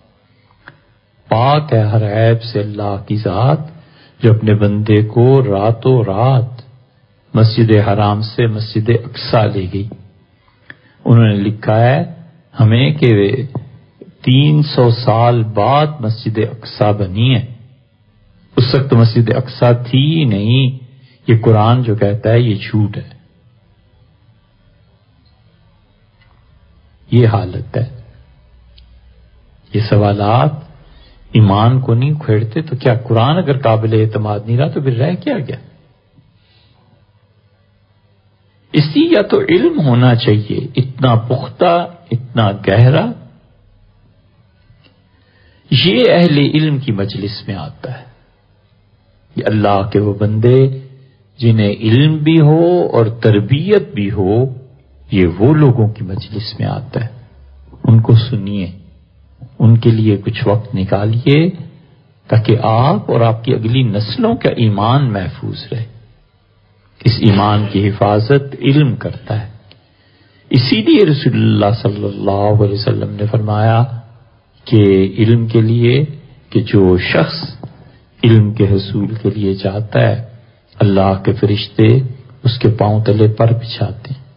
[SPEAKER 2] پاک ہے ہر عیب سے اللہ کی ذات جو اپنے بندے کو راتوں رات مسجد حرام سے مسجد اقصی لے گئی. انہوں نے لکھا ہے ہمیں کہ 300 سال بعد مسجد اقصی بنی ہے. اس وقت مسجد اقصی تھی ہی نہیں. یہ قرآن جو کہتا ہے یہ جھوٹ ہے. یہ حالت ہے. یہ سوالات ایمان کو نہیں کھیڑتے تو کیا قرآن اگر قابل اعتماد نہیں رہا تو پھر رہ کیا گیا؟ اس لیے یا تو علم ہونا چاہیے اتنا پختہ، اتنا گہرا. یہ اہل علم کی مجلس میں آتا ہے. یہ اللہ کے وہ بندے جنہیں علم بھی ہو اور تربیت بھی ہو، یہ وہ لوگوں کی مجلس میں آتا ہے. ان کو سنیے، ان کے لیے کچھ وقت نکالیے تاکہ آپ اور آپ کی اگلی نسلوں کا ایمان محفوظ رہے. اس ایمان کی حفاظت علم کرتا ہے. اسی لیے رسول اللہ صلی اللہ علیہ وسلم نے فرمایا کہ علم کے لیے کہ جو شخص علم کے حصول کے لیے جاتا ہے اللہ کے فرشتے اس کے پاؤں تلے پر بچھاتے ہیں.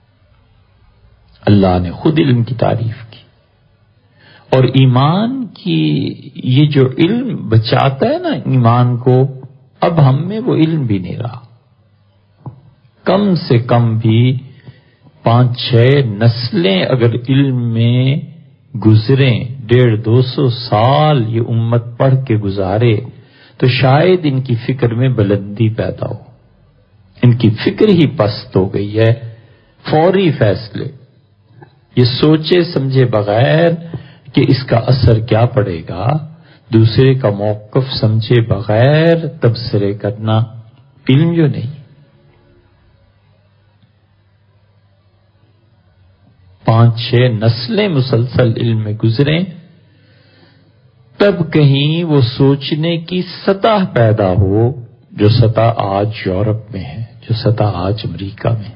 [SPEAKER 2] اللہ نے خود علم کی تعریف کی. اور ایمان کی یہ جو علم بچاتا ہے نا ایمان کو، اب ہم میں وہ علم بھی نہیں رہا. کم سے کم بھی 5-6 نسلیں اگر علم میں گزریں، 150-200 سال یہ امت پڑھ کے گزارے تو شاید ان کی فکر میں بلندی پیدا ہو. ان کی فکر ہی پست ہو گئی ہے. فوری فیصلے، یہ سوچے سمجھے بغیر کہ اس کا اثر کیا پڑے گا، دوسرے کا موقف سمجھے بغیر تبصرے کرنا، علم جو نہیں. 5-6 نسلیں مسلسل علم میں گزریں تب کہیں وہ سوچنے کی سطح پیدا ہو جو سطح آج یورپ میں ہے، جو سطح آج امریکہ میں ہے۔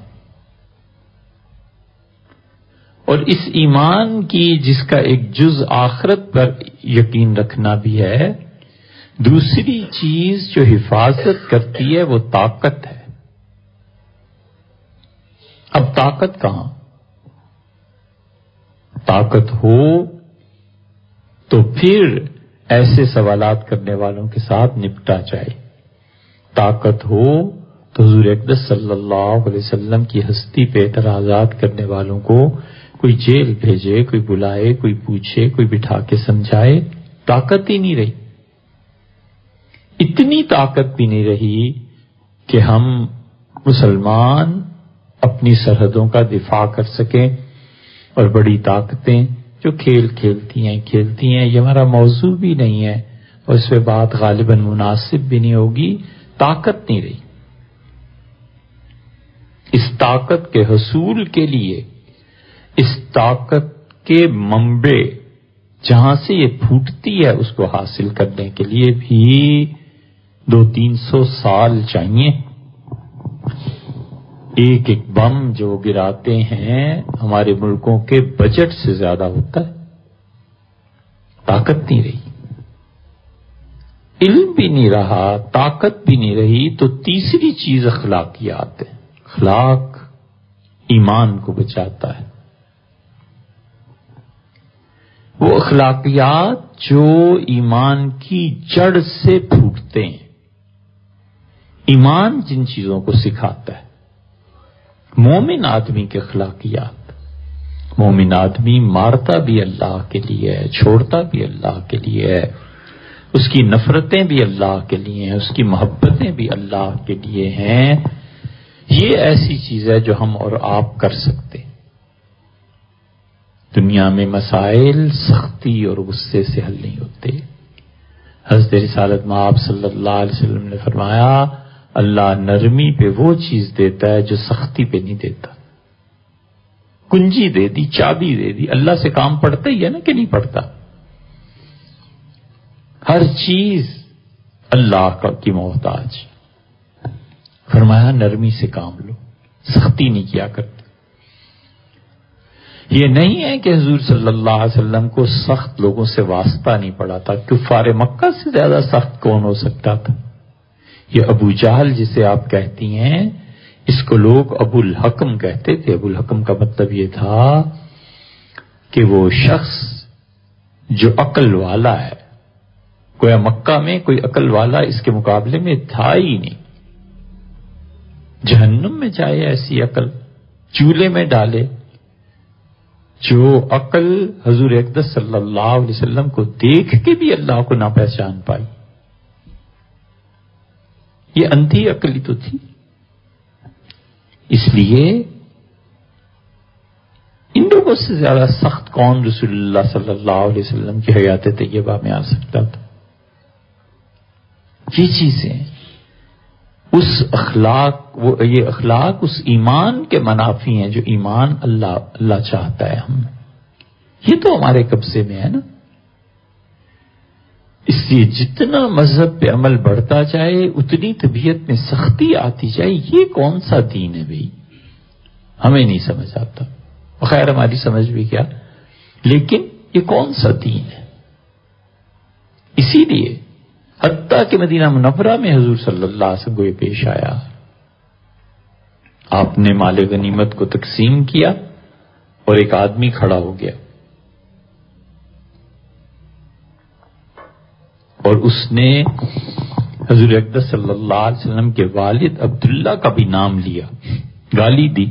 [SPEAKER 2] اور اس ایمان کی جس کا ایک جز آخرت پر یقین رکھنا بھی ہے، دوسری چیز جو حفاظت کرتی ہے وہ طاقت ہے۔ اب طاقت کہاں؟ طاقت ہو تو پھر ایسے سوالات کرنے والوں کے ساتھ نپٹا جائے۔ طاقت ہو تو حضور اقدس صلی اللہ علیہ وسلم کی ہستی پہ اعتراضات کرنے والوں کو کوئی جیل بھیجے، کوئی بلائے، کوئی پوچھے، کوئی بٹھا کے سمجھائے۔ طاقت ہی نہیں رہی۔ اتنی طاقت بھی نہیں رہی کہ ہم مسلمان اپنی سرحدوں کا دفاع کر سکیں، اور بڑی طاقتیں جو کھیل کھیلتی ہیں، یہ ہمارا موضوع بھی نہیں ہے اور اس پہ بات غالباً مناسب بھی نہیں ہوگی۔ طاقت نہیں رہی۔ اس طاقت کے حصول کے لیے، اس طاقت کے منبع جہاں سے یہ پھوٹتی ہے اس کو حاصل کرنے کے لیے بھی 200-300 سال چاہیے۔ ایک ایک بم جو گراتے ہیں ہمارے ملکوں کے بجٹ سے زیادہ ہوتا ہے۔ طاقت نہیں رہی، علم بھی نہیں رہا، طاقت بھی نہیں رہی، تو تیسری چیز اخلاقیات ہے۔ اخلاق ایمان کو بچاتا ہے۔ وہ اخلاقیات جو ایمان کی جڑ سے پھوٹتے ہیں۔ ایمان جن چیزوں کو سکھاتا ہے، مومن آدمی کے اخلاقیات۔ مومن آدمی مارتا بھی اللہ کے لیے ہے، چھوڑتا بھی اللہ کے لیے ہے، اس کی نفرتیں بھی اللہ کے لیے ہیں، اس کی محبتیں بھی اللہ کے لیے ہیں۔ یہ ایسی چیز ہے جو ہم اور آپ کر سکتے ہیں۔ دنیا میں مسائل سختی اور غصے سے حل نہیں ہوتے۔ حضرت رسالت مآب صلی اللہ علیہ وسلم نے فرمایا، اللہ نرمی پہ وہ چیز دیتا ہے جو سختی پہ نہیں دیتا۔ کنجی دے دی، چابی دے دی، اللہ سے کام پڑتا ہی ہے نا کہ نہیں پڑتا؟ ہر چیز اللہ کی محتاج۔ فرمایا نرمی سے کام لو، سختی نہیں کیا کرتے۔ یہ نہیں ہے کہ حضور صلی اللہ علیہ وسلم کو سخت لوگوں سے واسطہ نہیں پڑا تھا۔ کفار مکہ سے زیادہ سخت کون ہو سکتا تھا؟ یہ ابو جہل جسے آپ کہتی ہیں، اس کو لوگ ابو الحکم کہتے تھے۔ ابو الحکم کا مطلب یہ تھا کہ وہ شخص جو عقل والا ہے، گویا مکہ میں کوئی عقل والا اس کے مقابلے میں تھا ہی نہیں۔ جہنم میں جائے ایسی عقل، چولہے میں ڈالے۔ جو عقل حضور اقدس صلی اللہ علیہ وسلم کو دیکھ کے بھی اللہ کو نہ پہچان پائی، یہ اندھی عقل ہی تو تھی۔ اس لیے ان لوگوں سے زیادہ سخت کون رسول اللہ صلی اللہ علیہ وسلم کی حیات طیبہ میں آ سکتا تھا؟ یہ چیزیں اس اخلاق، یہ اخلاق اس ایمان کے منافی ہیں جو ایمان اللہ چاہتا ہے ہم میں۔ یہ تو ہمارے قبضے میں ہے نا۔ اس لیے جتنا مذہب پہ عمل بڑھتا جائے اتنی طبیعت میں سختی آتی جائے۔ یہ کون سا دین ہے بھئی؟ ہمیں نہیں سمجھ آتا، خیر ہماری سمجھ بھی کیا، لیکن یہ کون سا دین ہے؟ اسی لیے حتیٰ کہ مدینہ منورہ میں حضور صلی اللہ علیہ وسلم کو یہ پیش آیا، آپ نے مال غنیمت کو تقسیم کیا اور ایک آدمی کھڑا ہو گیا اور اس نے حضور اقدس صلی اللہ علیہ وسلم کے والد عبداللہ کا بھی نام لیا، گالی دی۔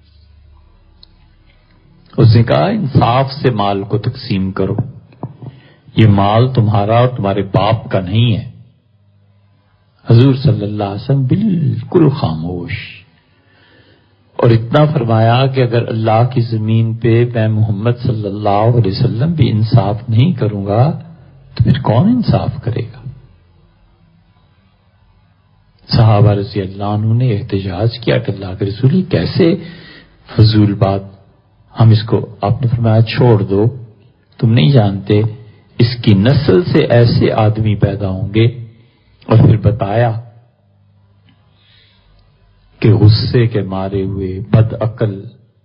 [SPEAKER 2] اس نے کہا انصاف سے مال کو تقسیم کرو، یہ مال تمہارا اور تمہارے باپ کا نہیں ہے۔ حضور صلی اللہ علیہ وسلم بالکل خاموش، اور اتنا فرمایا کہ اگر اللہ کی زمین پہ میں محمد صلی اللہ علیہ وسلم بھی انصاف نہیں کروں گا تو پھر کون انصاف کرے گا؟ صحابہ رضی اللہ عنہ نے احتجاج کیا کہ اللہ کے رسول کیسے فضول بات، ہم اس کو، آپ نے فرمایا چھوڑ دو، تم نہیں جانتے اس کی نسل سے ایسے آدمی پیدا ہوں گے۔ اور پھر بتایا کہ غصے کے مارے ہوئے بد عقل،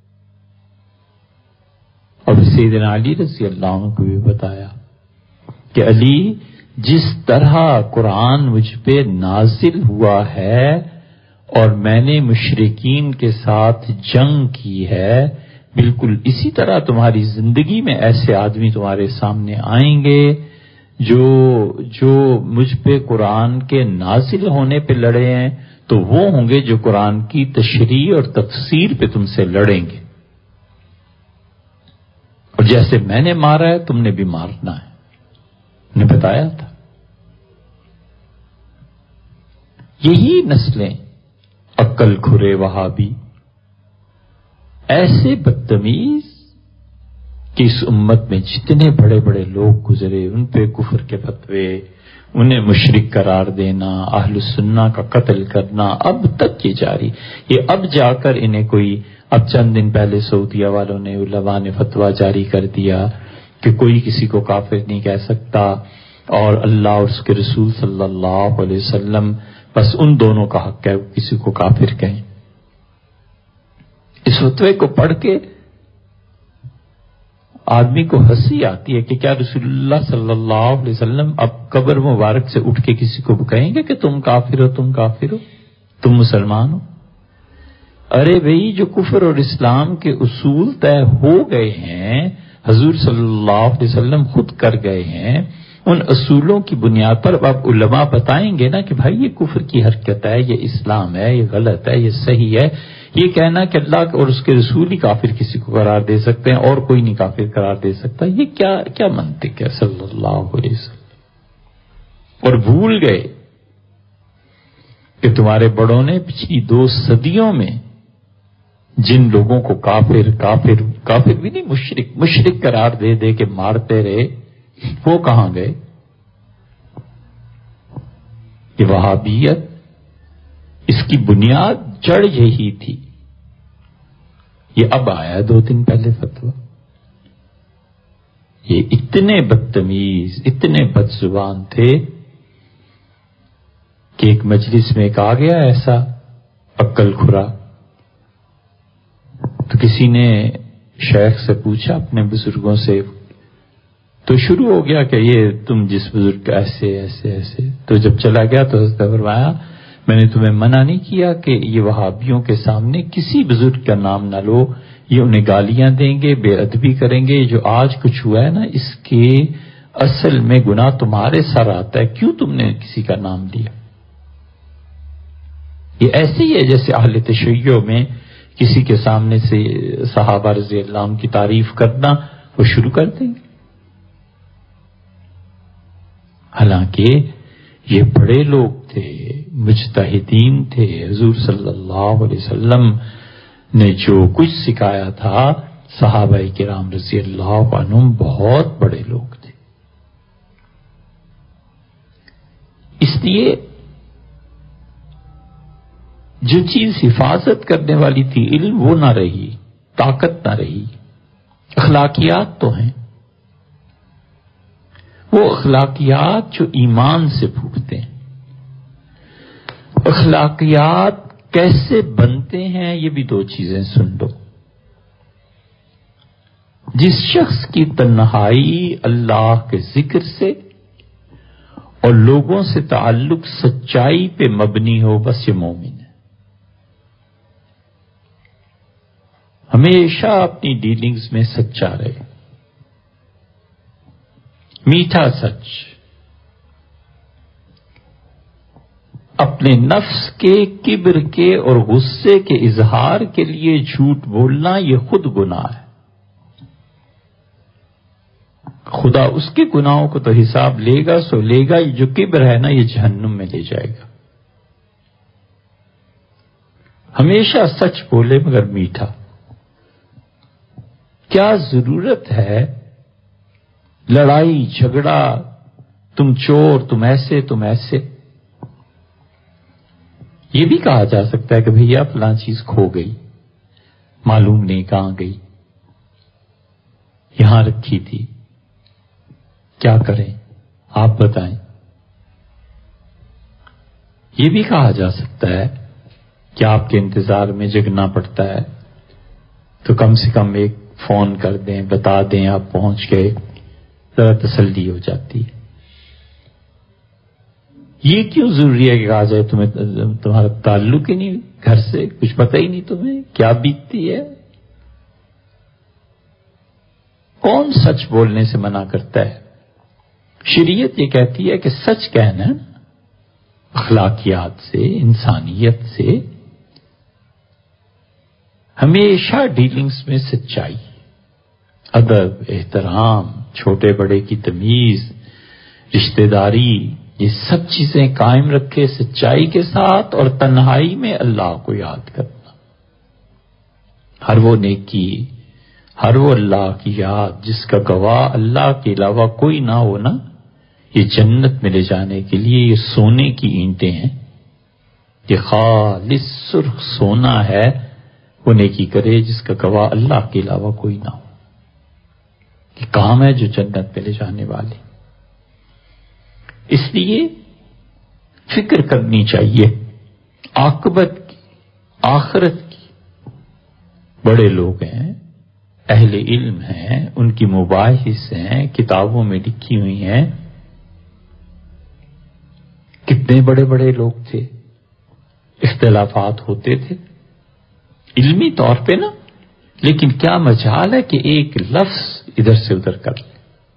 [SPEAKER 2] اور سیدنا علی رضی اللہ عنہ کو بھی بتایا کہ علی، جس طرح قرآن مجھ پہ نازل ہوا ہے اور میں نے مشرکین کے ساتھ جنگ کی ہے، بالکل اسی طرح تمہاری زندگی میں ایسے آدمی تمہارے سامنے آئیں گے جو مجھ پہ قرآن کے نازل ہونے پہ لڑے ہیں، تو وہ ہوں گے جو قرآن کی تشریح اور تفسیر پہ تم سے لڑیں گے، اور جیسے میں نے مارا ہے تم نے بھی مارنا ہے، نے بتایا تھا۔ یہی نسلیں عقل کھرے وہابی، ایسے بدتمیز کہ اس امت میں جتنے بڑے بڑے لوگ گزرے ان پہ کفر کے فتوے، انہیں مشرک قرار دینا، اہل السنہ کا قتل کرنا، اب تک یہ جاری۔ یہ اب جا کر انہیں کوئی، اب چند دن پہلے سعودیہ والوں نے، علماء نے فتویٰ جاری کر دیا کہ کوئی کسی کو کافر نہیں کہہ سکتا، اور اللہ اور اس کے رسول صلی اللہ علیہ وسلم بس ان دونوں کا حق ہے کسی کو کافر کہیں۔ اس فتوے کو پڑھ کے آدمی کو ہنسی آتی ہے کہ کیا رسول اللہ صلی اللہ علیہ وسلم اب قبر مبارک سے اٹھ کے کسی کو کہیں گے کہ تم کافر ہو، تم کافر ہو، تم مسلمان ہو؟ ارے بھئی، جو کفر اور اسلام کے اصول طے ہو گئے ہیں، حضور صلی اللہ علیہ وسلم خود کر گئے ہیں، ان اصولوں کی بنیاد پر اب علماء بتائیں گے نا کہ بھائی یہ کفر کی حرکت ہے، یہ اسلام ہے، یہ غلط ہے، یہ صحیح ہے۔ یہ کہنا کہ اللہ اور اس کے رسول ہی کافر کسی کو قرار دے سکتے ہیں اور کوئی نہیں کافر قرار دے سکتا، یہ کیا منطق ہے صلی اللہ علیہ وسلم؟ اور بھول گئے کہ تمہارے بڑوں نے پچھلی 2 صدیوں میں جن لوگوں کو کافر بھی نہیں، مشرک قرار دے دے کے مارتے رہے، وہ کہاں گئے؟ یہ وہابیت، اس کی بنیاد جڑ یہی تھی۔ یہ اب آیا 2 دن پہلے فتویٰ۔ یہ اتنے بدتمیز، اتنے بد زبان تھے کہ ایک مجلس میں ایک آ گیا ایسا عقل کھرا، تو کسی نے شیخ سے پوچھا اپنے بزرگوں سے، تو شروع ہو گیا کہ یہ تم جس بزرگ ایسے ایسے ایسے، تو جب چلا گیا تو حضرت فرمایا میں نے تمہیں منع نہیں کیا کہ یہ وہابیوں کے سامنے کسی بزرگ کا نام نہ لو، یہ انہیں گالیاں دیں گے، بے ادبی کریں گے، جو آج کچھ ہوا ہے نا اس کے اصل میں گناہ تمہارے سر آتا ہے، کیوں تم نے کسی کا نام لیا؟ یہ ایسے ہی ہے جیسے اہل تشیع میں کسی کے سامنے سے صحابہ رضی اللہ عنہ کی تعریف کرنا وہ شروع کر دیں گے، حالانکہ یہ بڑے لوگ تھے، مجتہدین تھے، حضور صلی اللہ علیہ وسلم نے جو کچھ سکھایا تھا، صحابہ کرام رضی اللہ عنہم بہت بڑے لوگ تھے۔ اس لیے جو چیز حفاظت کرنے والی تھی، علم، وہ نہ رہی، طاقت نہ رہی۔ اخلاقیات تو ہیں، وہ اخلاقیات جو ایمان سے پھوٹتے ہیں۔ اخلاقیات کیسے بنتے ہیں یہ بھی 2 چیزیں سن لو۔ جس شخص کی تنہائی اللہ کے ذکر سے اور لوگوں سے تعلق سچائی پہ مبنی ہو، بس یہ مومن ہے۔ ہمیشہ اپنی ڈیلنگز میں سچا رہے، میٹھا سچ، اپنے نفس کے، کبر کے اور غصے کے اظہار کے لیے جھوٹ بولنا یہ خود گناہ ہے۔ خدا اس کے گناہوں کو تو حساب لے گا، سو لے گا، یہ جو کبر ہے نا یہ جہنم میں لے جائے گا۔ ہمیشہ سچ بولے مگر میٹھا۔ کیا ضرورت ہے لڑائی جھگڑا، تم چور، تم ایسے، تم ایسے؟ یہ بھی کہا جا سکتا ہے کہ بھیا فلاں چیز کھو گئی، معلوم نہیں کہاں گئی، یہاں رکھی تھی، کیا کریں آپ بتائیں؟ یہ بھی کہا جا سکتا ہے کہ آپ کے انتظار میں جگنا پڑتا ہے تو کم سے کم ایک فون کر دیں، بتا دیں آپ پہنچ گئے، ذرا تسلی ہو جاتی ہے۔ یہ کیوں ضروری ہے کہ کہا جائے تمہارا تعلق ہی نہیں گھر سے، کچھ پتہ ہی نہیں تمہیں کیا بیتتی ہے؟ کون سچ بولنے سے منع کرتا ہے؟ شریعت یہ کہتی ہے کہ سچ کہنا اخلاقیات سے، انسانیت سے، ہمیشہ ڈیلنگز میں سچائی، ادب، احترام، چھوٹے بڑے کی تمیز، رشتہ داری، یہ سب چیزیں قائم رکھے سچائی کے ساتھ، اور تنہائی میں اللہ کو یاد کرنا۔ ہر وہ نیکی، ہر وہ اللہ کی یاد جس کا گواہ اللہ کے علاوہ کوئی نہ ہونا، یہ جنت میں لے جانے کے لیے یہ سونے کی اینٹیں ہیں، یہ خالص سرخ سونا ہے۔ وہ نیکی کرے جس کا گواہ اللہ کے علاوہ کوئی نہ ہو، یہ کام ہے جو جنت میں لے جانے والے۔ اس لیے فکر کرنی چاہیے عاقبت کی، آخرت کی۔ بڑے لوگ ہیں، اہل علم ہیں، ان کی مباحث ہیں، کتابوں میں لکھی ہوئی ہیں۔ کتنے بڑے بڑے لوگ تھے، اختلافات ہوتے تھے علمی طور پہ نا، لیکن کیا مجال ہے کہ ایک لفظ ادھر سے ادھر کر لے۔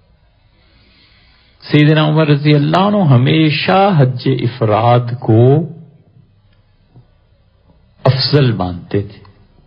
[SPEAKER 2] سیدنا عمر رضی اللہ عنہ ہمیشہ حج افراد کو افضل مانتے تھے۔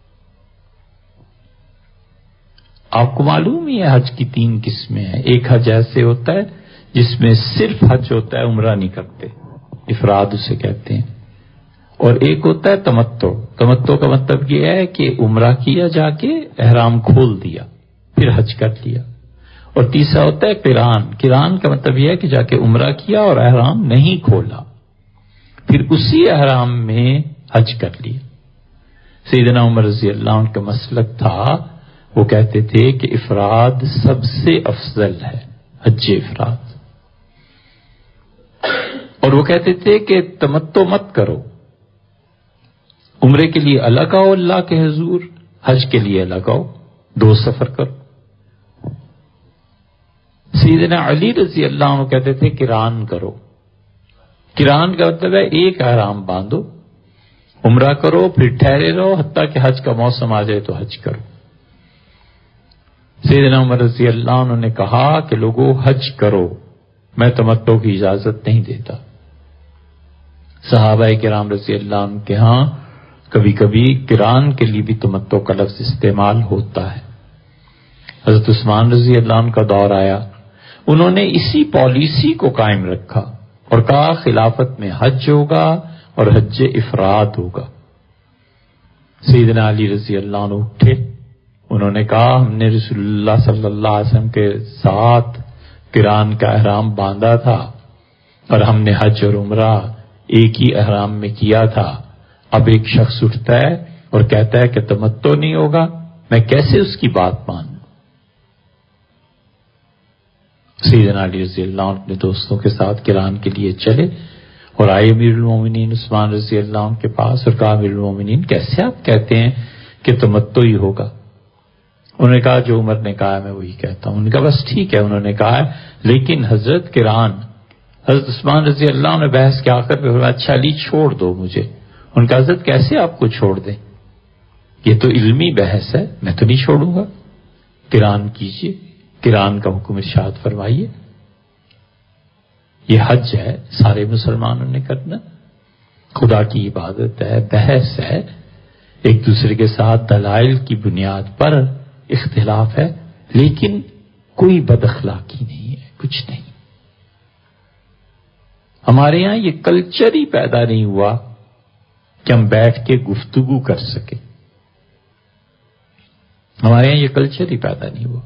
[SPEAKER 2] آپ کو معلوم ہی ہے حج کی 3 قسمیں ہیں۔ ایک حج ایسے ہوتا ہے جس میں صرف حج ہوتا ہے، عمرہ نہیں کرتے، افراد اسے کہتے ہیں۔ اور ایک ہوتا ہے تمتع۔ تمتع کا مطلب یہ ہے کہ عمرہ کیا، جا کے احرام کھول دیا، پھر حج کر لیا۔ اور تیسرا ہوتا ہے قران۔ قران کا مطلب یہ ہے کہ جا کے عمرہ کیا اور احرام نہیں کھولا، پھر اسی احرام میں حج کر لیا۔ سیدنا عمر رضی اللہ عنہ کا مسلک تھا، وہ کہتے تھے کہ افراد سب سے افضل ہے، حج افراد۔ اور وہ کہتے تھے کہ تمتع مت کرو، عمرے کے لیے الگ آؤ اللہ کے حضور، حج کے لیے الگ آؤ، 2 سفر کرو۔ سیدنا علی رضی اللہ عنہ کہتے تھے قران کرو۔ قران کا مطلب ہے ایک احرام باندھو، عمرہ کرو، پھر ٹھہرے رہو، حتیٰ کہ حج کا موسم آ جائے تو حج کرو۔ سیدنا عمر رضی اللہ عنہ نے کہا کہ لوگوں حج کرو، میں تمتع کی اجازت نہیں دیتا۔ صحابہ کرام رضی اللہ عنہ کے ہاں کبھی کبھی قران کے لیے بھی تمتع کا لفظ استعمال ہوتا ہے۔ حضرت عثمان رضی اللہ عنہ کا دور آیا، انہوں نے اسی پالیسی کو قائم رکھا اور کہا خلافت میں حج ہوگا اور حج افراد ہوگا۔ سیدنا علی رضی اللہ عنہ اٹھے، انہوں نے کہا ہم نے رسول اللہ صلی اللہ علیہ وسلم کے ساتھ قران کا احرام باندھا تھا اور ہم نے حج اور عمرہ ایک ہی احرام میں کیا تھا، اب ایک شخص اٹھتا ہے اور کہتا ہے کہ تمتع نہیں ہوگا، میں کیسے اس کی بات مانوں؟ سیدنا علی رضی اللہ عنہ اپنے دوستوں کے ساتھ قران کے لیے چلے اور آئے امیر المومنین عثمان رضی اللہ عنہ کے پاس اور کہا امیر المومنین کیسے آپ کہتے ہیں کہ تمتع ہی ہوگا؟ انہوں نے کہا جو عمر نے کہا ہے میں وہی کہتا ہوں۔ انہوں نے کہا بس ٹھیک ہے، انہوں نے کہا ہے لیکن حضرت قران۔ حضرت عثمان رضی اللہ عنہ نے بحث کے آخر پہ فرمایا اچھا علی چھوڑ دو مجھے۔ ان کا حضرت کیسے آپ کو چھوڑ دیں، یہ تو علمی بحث ہے، میں تو نہیں چھوڑوں گا، قران کیجیے، قران کا حکم ارشاد فرمائیے۔ یہ حج ہے، سارے مسلمانوں نے کرنا، خدا کی عبادت ہے، بحث ہے، ایک دوسرے کے ساتھ دلائل کی بنیاد پر اختلاف ہے، لیکن کوئی بد اخلاقی نہیں ہے، کچھ نہیں۔ ہمارے یہاں یہ کلچر ہی پیدا نہیں ہوا کہ ہم بیٹھ کے گفتگو کر سکیں، ہمارے یہاں یہ کلچر ہی پیدا نہیں ہوا۔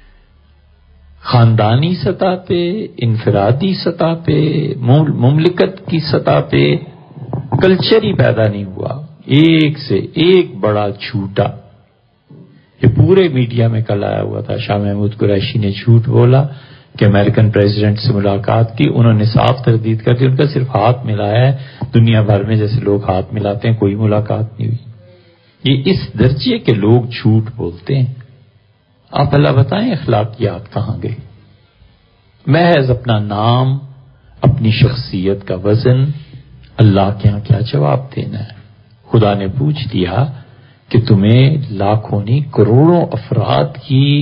[SPEAKER 2] خاندانی سطح پہ، انفرادی سطح پہ، مملکت کی سطح پہ کلچر ہی پیدا نہیں ہوا۔ ایک سے ایک بڑا جھوٹا، یہ پورے میڈیا میں کل آیا ہوا تھا، شاہ محمود قریشی نے جھوٹ بولا کہ امریکن پریزیڈنٹ سے ملاقات کی، انہوں نے صاف تردید کر دی، ان کا صرف ہاتھ ملایا ہے، دنیا بھر میں جیسے لوگ ہاتھ ملاتے ہیں کوئی ملاقات نہیں ہوئی۔ یہ اس درجے کے لوگ جھوٹ بولتے ہیں۔ آپ اللہ بتائیں اخلاقیات کہاں گئی؟ محض اپنا نام، اپنی شخصیت کا وزن، اللہ کے ہاں کیا جواب دینا ہے؟ خدا نے پوچھ لیا کہ تمہیں لاکھوں نہیں کروڑوں افراد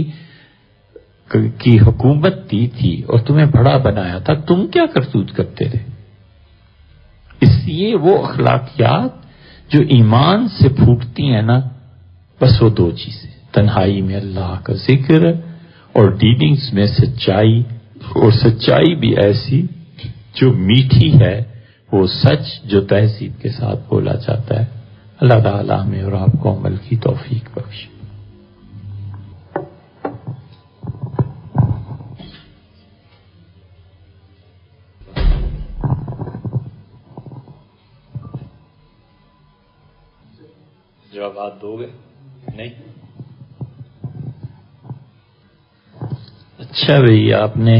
[SPEAKER 2] کی حکومت دی تھی اور تمہیں بڑا بنایا تھا، تم کیا کرتوت کرتے رہے؟ اس لیے وہ اخلاقیات جو ایمان سے پھوٹتی ہیں نا، بس وہ دو چیزیں، تنہائی میں اللہ کا ذکر اور ڈیلنگز میں سچائی، اور سچائی بھی ایسی جو میٹھی ہے، وہ سچ جو تہذیب کے ساتھ بولا جاتا ہے۔ اللہ تعالیٰ ہمیں اور آپ کو عمل کی توفیق بخشے۔ جوابات دو گے؟ نہیں؟ اچھا بھئی، آپ نے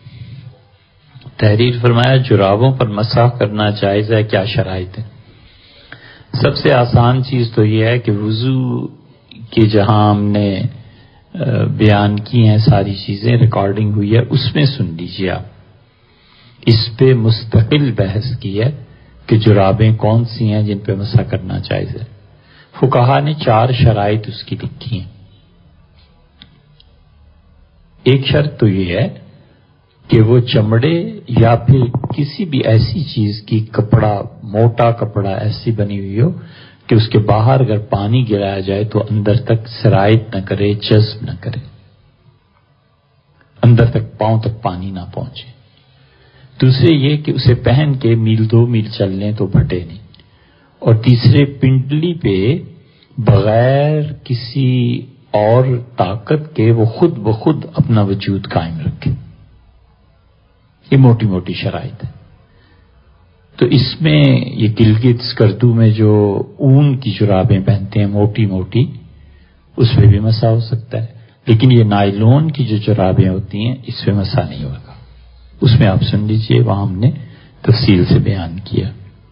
[SPEAKER 2] تحریر فرمایا جرابوں پر مسح کرنا جائز ہے، کیا شرائط ہے؟ سب سے آسان چیز تو یہ ہے کہ وضو کی جہاں ہم نے بیان کی ہیں ساری چیزیں، ریکارڈنگ ہوئی ہے، اس میں سن لیجیے آپ۔ اس پہ مستقل بحث کی ہے کہ جرابیں کون سی ہیں جن پہ مسح کرنا جائز ہے۔ فقہا نے 4 شرائط اس کی لکھی ہیں۔ ایک شرط تو یہ ہے کہ وہ چمڑے یا پھر کسی بھی ایسی چیز کی کپڑا، موٹا کپڑا ایسی بنی ہوئی ہو کہ اس کے باہر اگر پانی گرایا جائے تو اندر تک سرایت نہ کرے، جذب نہ کرے، اندر تک پاؤں تک پانی نہ پہنچے۔ دوسرے یہ کہ اسے پہن کے میل 2 میل چل لیں تو پھٹے نہیں۔ اور تیسرے پنڈلی پہ بغیر کسی اور طاقت کے وہ خود بخود اپنا وجود قائم رکھے۔ یہ موٹی موٹی شرائط ہے۔ تو اس میں یہ گلگت سکردو میں جو اون کی جرابیں پہنتے ہیں موٹی موٹی، اس پہ بھی مسح ہو سکتا ہے، لیکن یہ نائلون کی جو جرابیں ہوتی ہیں اس پہ مسح نہیں ہوگا۔ اس میں آپ سن لیجئے، وہاں ہم نے تفصیل سے بیان کیا۔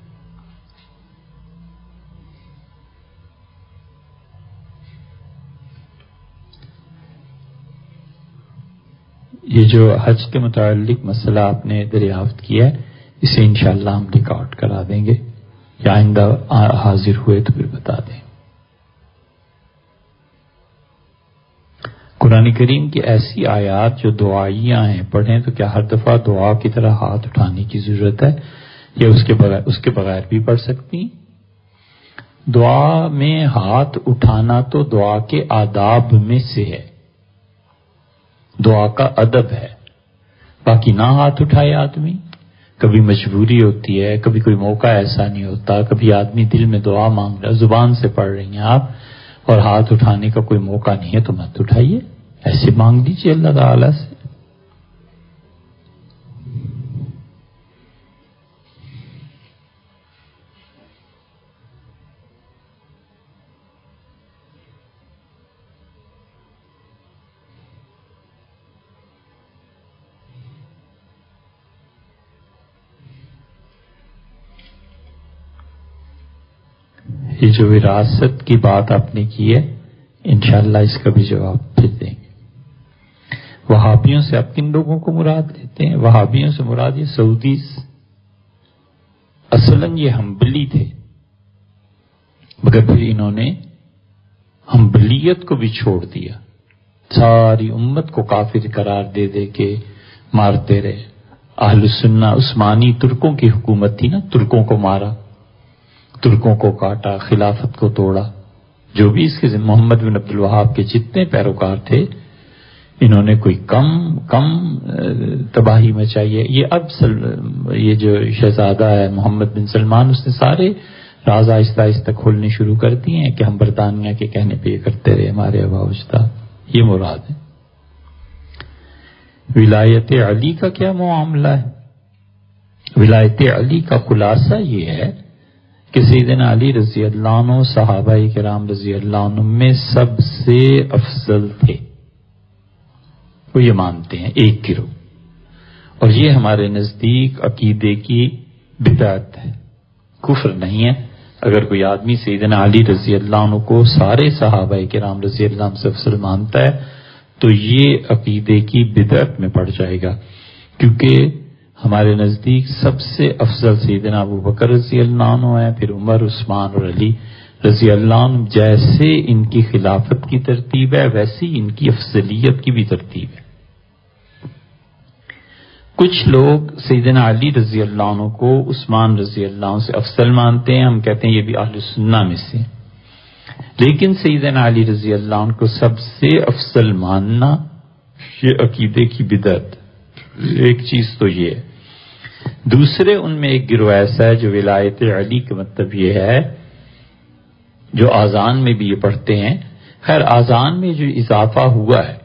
[SPEAKER 2] یہ جو حج کے متعلق مسئلہ آپ نے دریافت کیا ہے، اسے انشاءاللہ ہم ریکارڈ کرا دیں گے، یا آئندہ حاضر ہوئے تو پھر بتا دیں۔ قرآن کریم کی ایسی آیات جو دعائیاں ہیں پڑھیں تو کیا ہر دفعہ دعا کی طرح ہاتھ اٹھانے کی ضرورت ہے، یا اس کے بغیر بھی پڑھ سکتی؟ دعا میں ہاتھ اٹھانا تو دعا کے آداب میں سے ہے، دعا کا ادب ہے، باقی نہ ہاتھ اٹھائے آدمی، کبھی مجبوری ہوتی ہے، کبھی کوئی موقع ایسا نہیں ہوتا، کبھی آدمی دل میں دعا مانگ رہا، زبان سے پڑھ رہی ہیں آپ اور ہاتھ اٹھانے کا کوئی موقع نہیں ہے تو مت اٹھائیے، ایسے مانگ دیجیے اللہ تعالی سے۔ یہ جو وراثت کی بات آپ نے کی ہے، انشاءاللہ اس کا بھی جواب پھر دیں گے۔ وہابیوں سے آپ کن لوگوں کو مراد لیتے ہیں؟ وہابیوں سے مراد یہ سعودیز، اصلاً یہ ہمبلی تھے، مگر پھر انہوں نے ہمبلیت کو بھی چھوڑ دیا، ساری امت کو کافر قرار دے دے کے مارتے رہے۔ اہل السنہ عثمانی ترکوں کی حکومت تھی نا، ترکوں کو مارا، ترکوں کو کاٹا، خلافت کو توڑا، جو بھی اس کے محمد بن عبد الوہاب کے جتنے پیروکار تھے، انہوں نے کوئی کم تباہی مچائی ہے۔ یہ جو شہزادہ ہے محمد بن سلمان، اس نے سارے راز آہستہ آہستہ کھولنے شروع کر دیے ہیں کہ ہم برطانیہ کے کہنے پہ یہ کرتے رہے، ہمارے آباء و اجداد، یہ مراد ہے۔ ولایت علی کا کیا معاملہ ہے؟ ولایت علی کا خلاصہ یہ ہے کہ سیدنا علی رضی اللہ عنہ صحابہ کرام رضی اللہ عنہ میں سب سے افضل تھے، وہ یہ مانتے ہیں، ایک گروہ۔ اور یہ ہمارے نزدیک عقیدے کی بدعت ہے، کفر نہیں ہے۔ اگر کوئی آدمی سیدنا علی رضی اللہ عنہ کو سارے صحابہ کرام رضی اللہ عنہ سے افضل مانتا ہے تو یہ عقیدے کی بدعت میں پڑ جائے گا، کیونکہ ہمارے نزدیک سب سے افضل سیدنا ابو بکر رضی اللہ عنہ ہے، پھر عمر، عثمان اور علی رضی اللہ عنہ۔ جیسے ان کی خلافت کی ترتیب ہے ویسے ہی ان کی افضلیت کی بھی ترتیب ہے۔ کچھ لوگ سیدنا علی رضی اللہ عنہ کو عثمان رضی اللہ عنہ سے افضل مانتے ہیں، ہم کہتے ہیں یہ بھی اہل سنہ میں سے، لیکن سیدنا علی رضی اللہ عنہ کو سب سے افضل ماننا یہ عقیدے کی بدعت۔ ایک چیز تو یہ ہے۔ دوسرے ان میں ایک گروہ ایسا ہے جو ولایت علی کا مطلب یہ ہے، جو آذان میں بھی یہ پڑھتے ہیں۔ خیر آذان میں جو اضافہ ہوا ہے،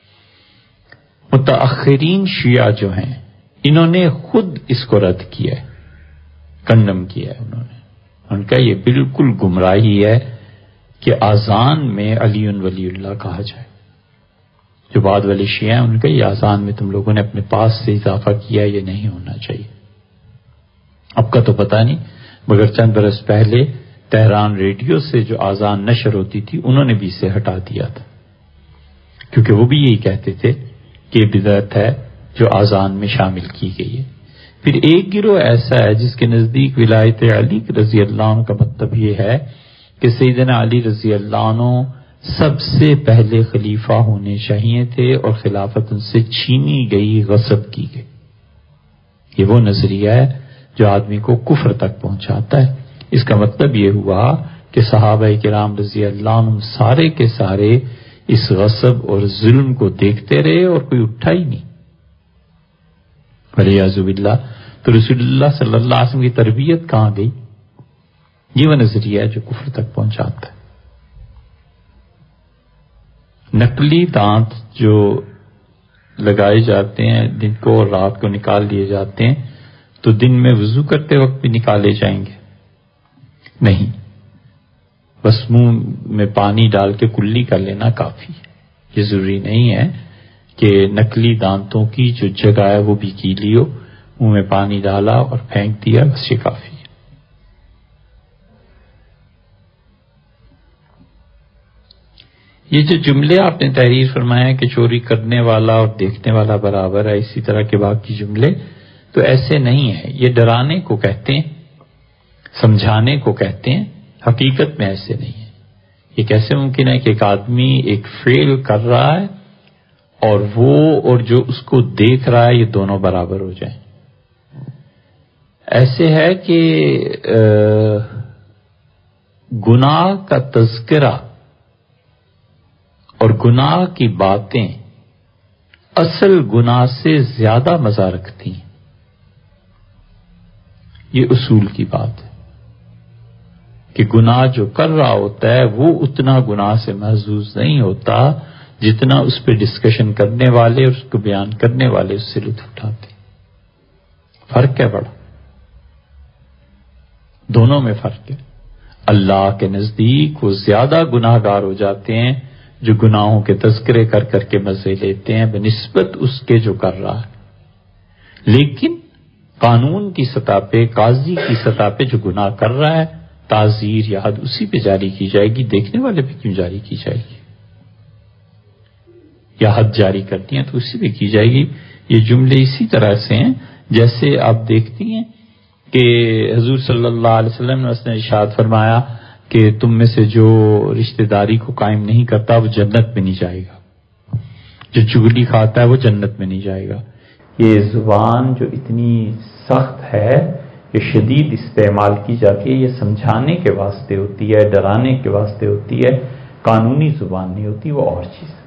[SPEAKER 2] متأخرین شیعہ جو ہیں انہوں نے خود اس کو رد کیا ہے، کنڈم کیا ہے انہوں نے۔ ان کا یہ بالکل گمراہی ہے کہ آذان میں علی ولی اللہ کہا جائے۔ جو بعد والے شیعہ ہیں ان کا یہ آذان میں تم لوگوں نے اپنے پاس سے اضافہ کیا، یہ نہیں ہونا چاہیے۔ اب کا تو پتہ نہیں، مگر چند برس پہلے تہران ریڈیو سے جو آذان نشر ہوتی تھی انہوں نے بھی اسے ہٹا دیا تھا، کیونکہ وہ بھی یہی کہتے تھے کہ یہ بدعت ہے جو آذان میں شامل کی گئی ہے۔ پھر ایک گروہ ایسا ہے جس کے نزدیک ولایت علی رضی اللہ عنہ کا مطلب یہ ہے کہ سیدنا علی رضی اللہ عنہ سب سے پہلے خلیفہ ہونے چاہیے تھے اور خلافت ان سے چھینی گئی، غصب کی گئی۔ یہ وہ نظریہ ہے جو آدمی کو کفر تک پہنچاتا ہے۔ اس کا مطلب یہ ہوا کہ صحابہ کرام رضی اللہ عنہ سارے کے سارے اس غصب اور ظلم کو دیکھتے رہے اور کوئی اٹھا ہی نہیں، والعیاذ باللہ۔ تو رسول اللہ صلی اللہ علیہ وسلم کی تربیت کہاں گئی؟ یہ وہ نظریہ ہے جو کفر تک پہنچاتا ہے۔ نقلی دانت جو لگائے جاتے ہیں دن کو اور رات کو نکال لیے جاتے ہیں، تو دن میں وضو کرتے وقت بھی نکالے جائیں گے؟ نہیں، بس منہ میں پانی ڈال کے کلی کر لینا کافی ہے۔ یہ ضروری نہیں ہے کہ نقلی دانتوں کی جو جگہ ہے وہ بھی کی لیو، منہ میں پانی ڈالا اور پھینک دیا، بس یہ کافی ہے۔ یہ جو جملے آپ نے تحریر فرمایا کہ چوری کرنے والا اور دیکھنے والا برابر ہے، اسی طرح کے باقی جملے، تو ایسے نہیں ہے۔ یہ ڈرانے کو کہتے ہیں، سمجھانے کو کہتے ہیں، حقیقت میں ایسے نہیں ہے۔ یہ کیسے ممکن ہے کہ ایک آدمی ایک فعل کر رہا ہے اور وہ اور جو اس کو دیکھ رہا ہے یہ دونوں برابر ہو جائیں؟ ایسے ہے کہ گناہ کا تذکرہ اور گناہ کی باتیں اصل گناہ سے زیادہ مزہ رکھتی ہیں۔ یہ اصول کی بات ہے کہ گناہ جو کر رہا ہوتا ہے وہ اتنا گناہ سے محظوظ نہیں ہوتا جتنا اس پہ ڈسکشن کرنے والے اور اس کو بیان کرنے والے اس سے لطف اٹھاتے۔ فرق ہے بڑا، دونوں میں فرق ہے۔ اللہ کے نزدیک وہ زیادہ گناہ گار ہو جاتے ہیں جو گناہوں کے تذکرے کر کر کے مزے لیتے ہیں بنسبت اس کے جو کر رہا ہے، لیکن قانون کی سطح پہ، قاضی کی سطح پہ جو گناہ کر رہا ہے تعزیر یا حد اسی پہ جاری کی جائے گی، دیکھنے والے پہ کیوں جاری کی جائے گی؟ یا حد جاری کرتی ہیں تو اسی پہ کی جائے گی۔ یہ جملے اسی طرح سے ہیں جیسے آپ دیکھتی ہیں کہ حضور صلی اللہ علیہ وسلم نے اس نے ارشاد فرمایا کہ تم میں سے جو رشتہ داری کو قائم نہیں کرتا وہ جنت میں نہیں جائے گا، جو چغلی کھاتا ہے وہ جنت میں نہیں جائے گا۔ یہ زبان جو اتنی سخت ہے، یہ شدید استعمال کی جاتی ہے، یہ سمجھانے کے واسطے ہوتی ہے، ڈرانے کے واسطے ہوتی ہے، قانونی زبان نہیں ہوتی، وہ اور چیز ہے۔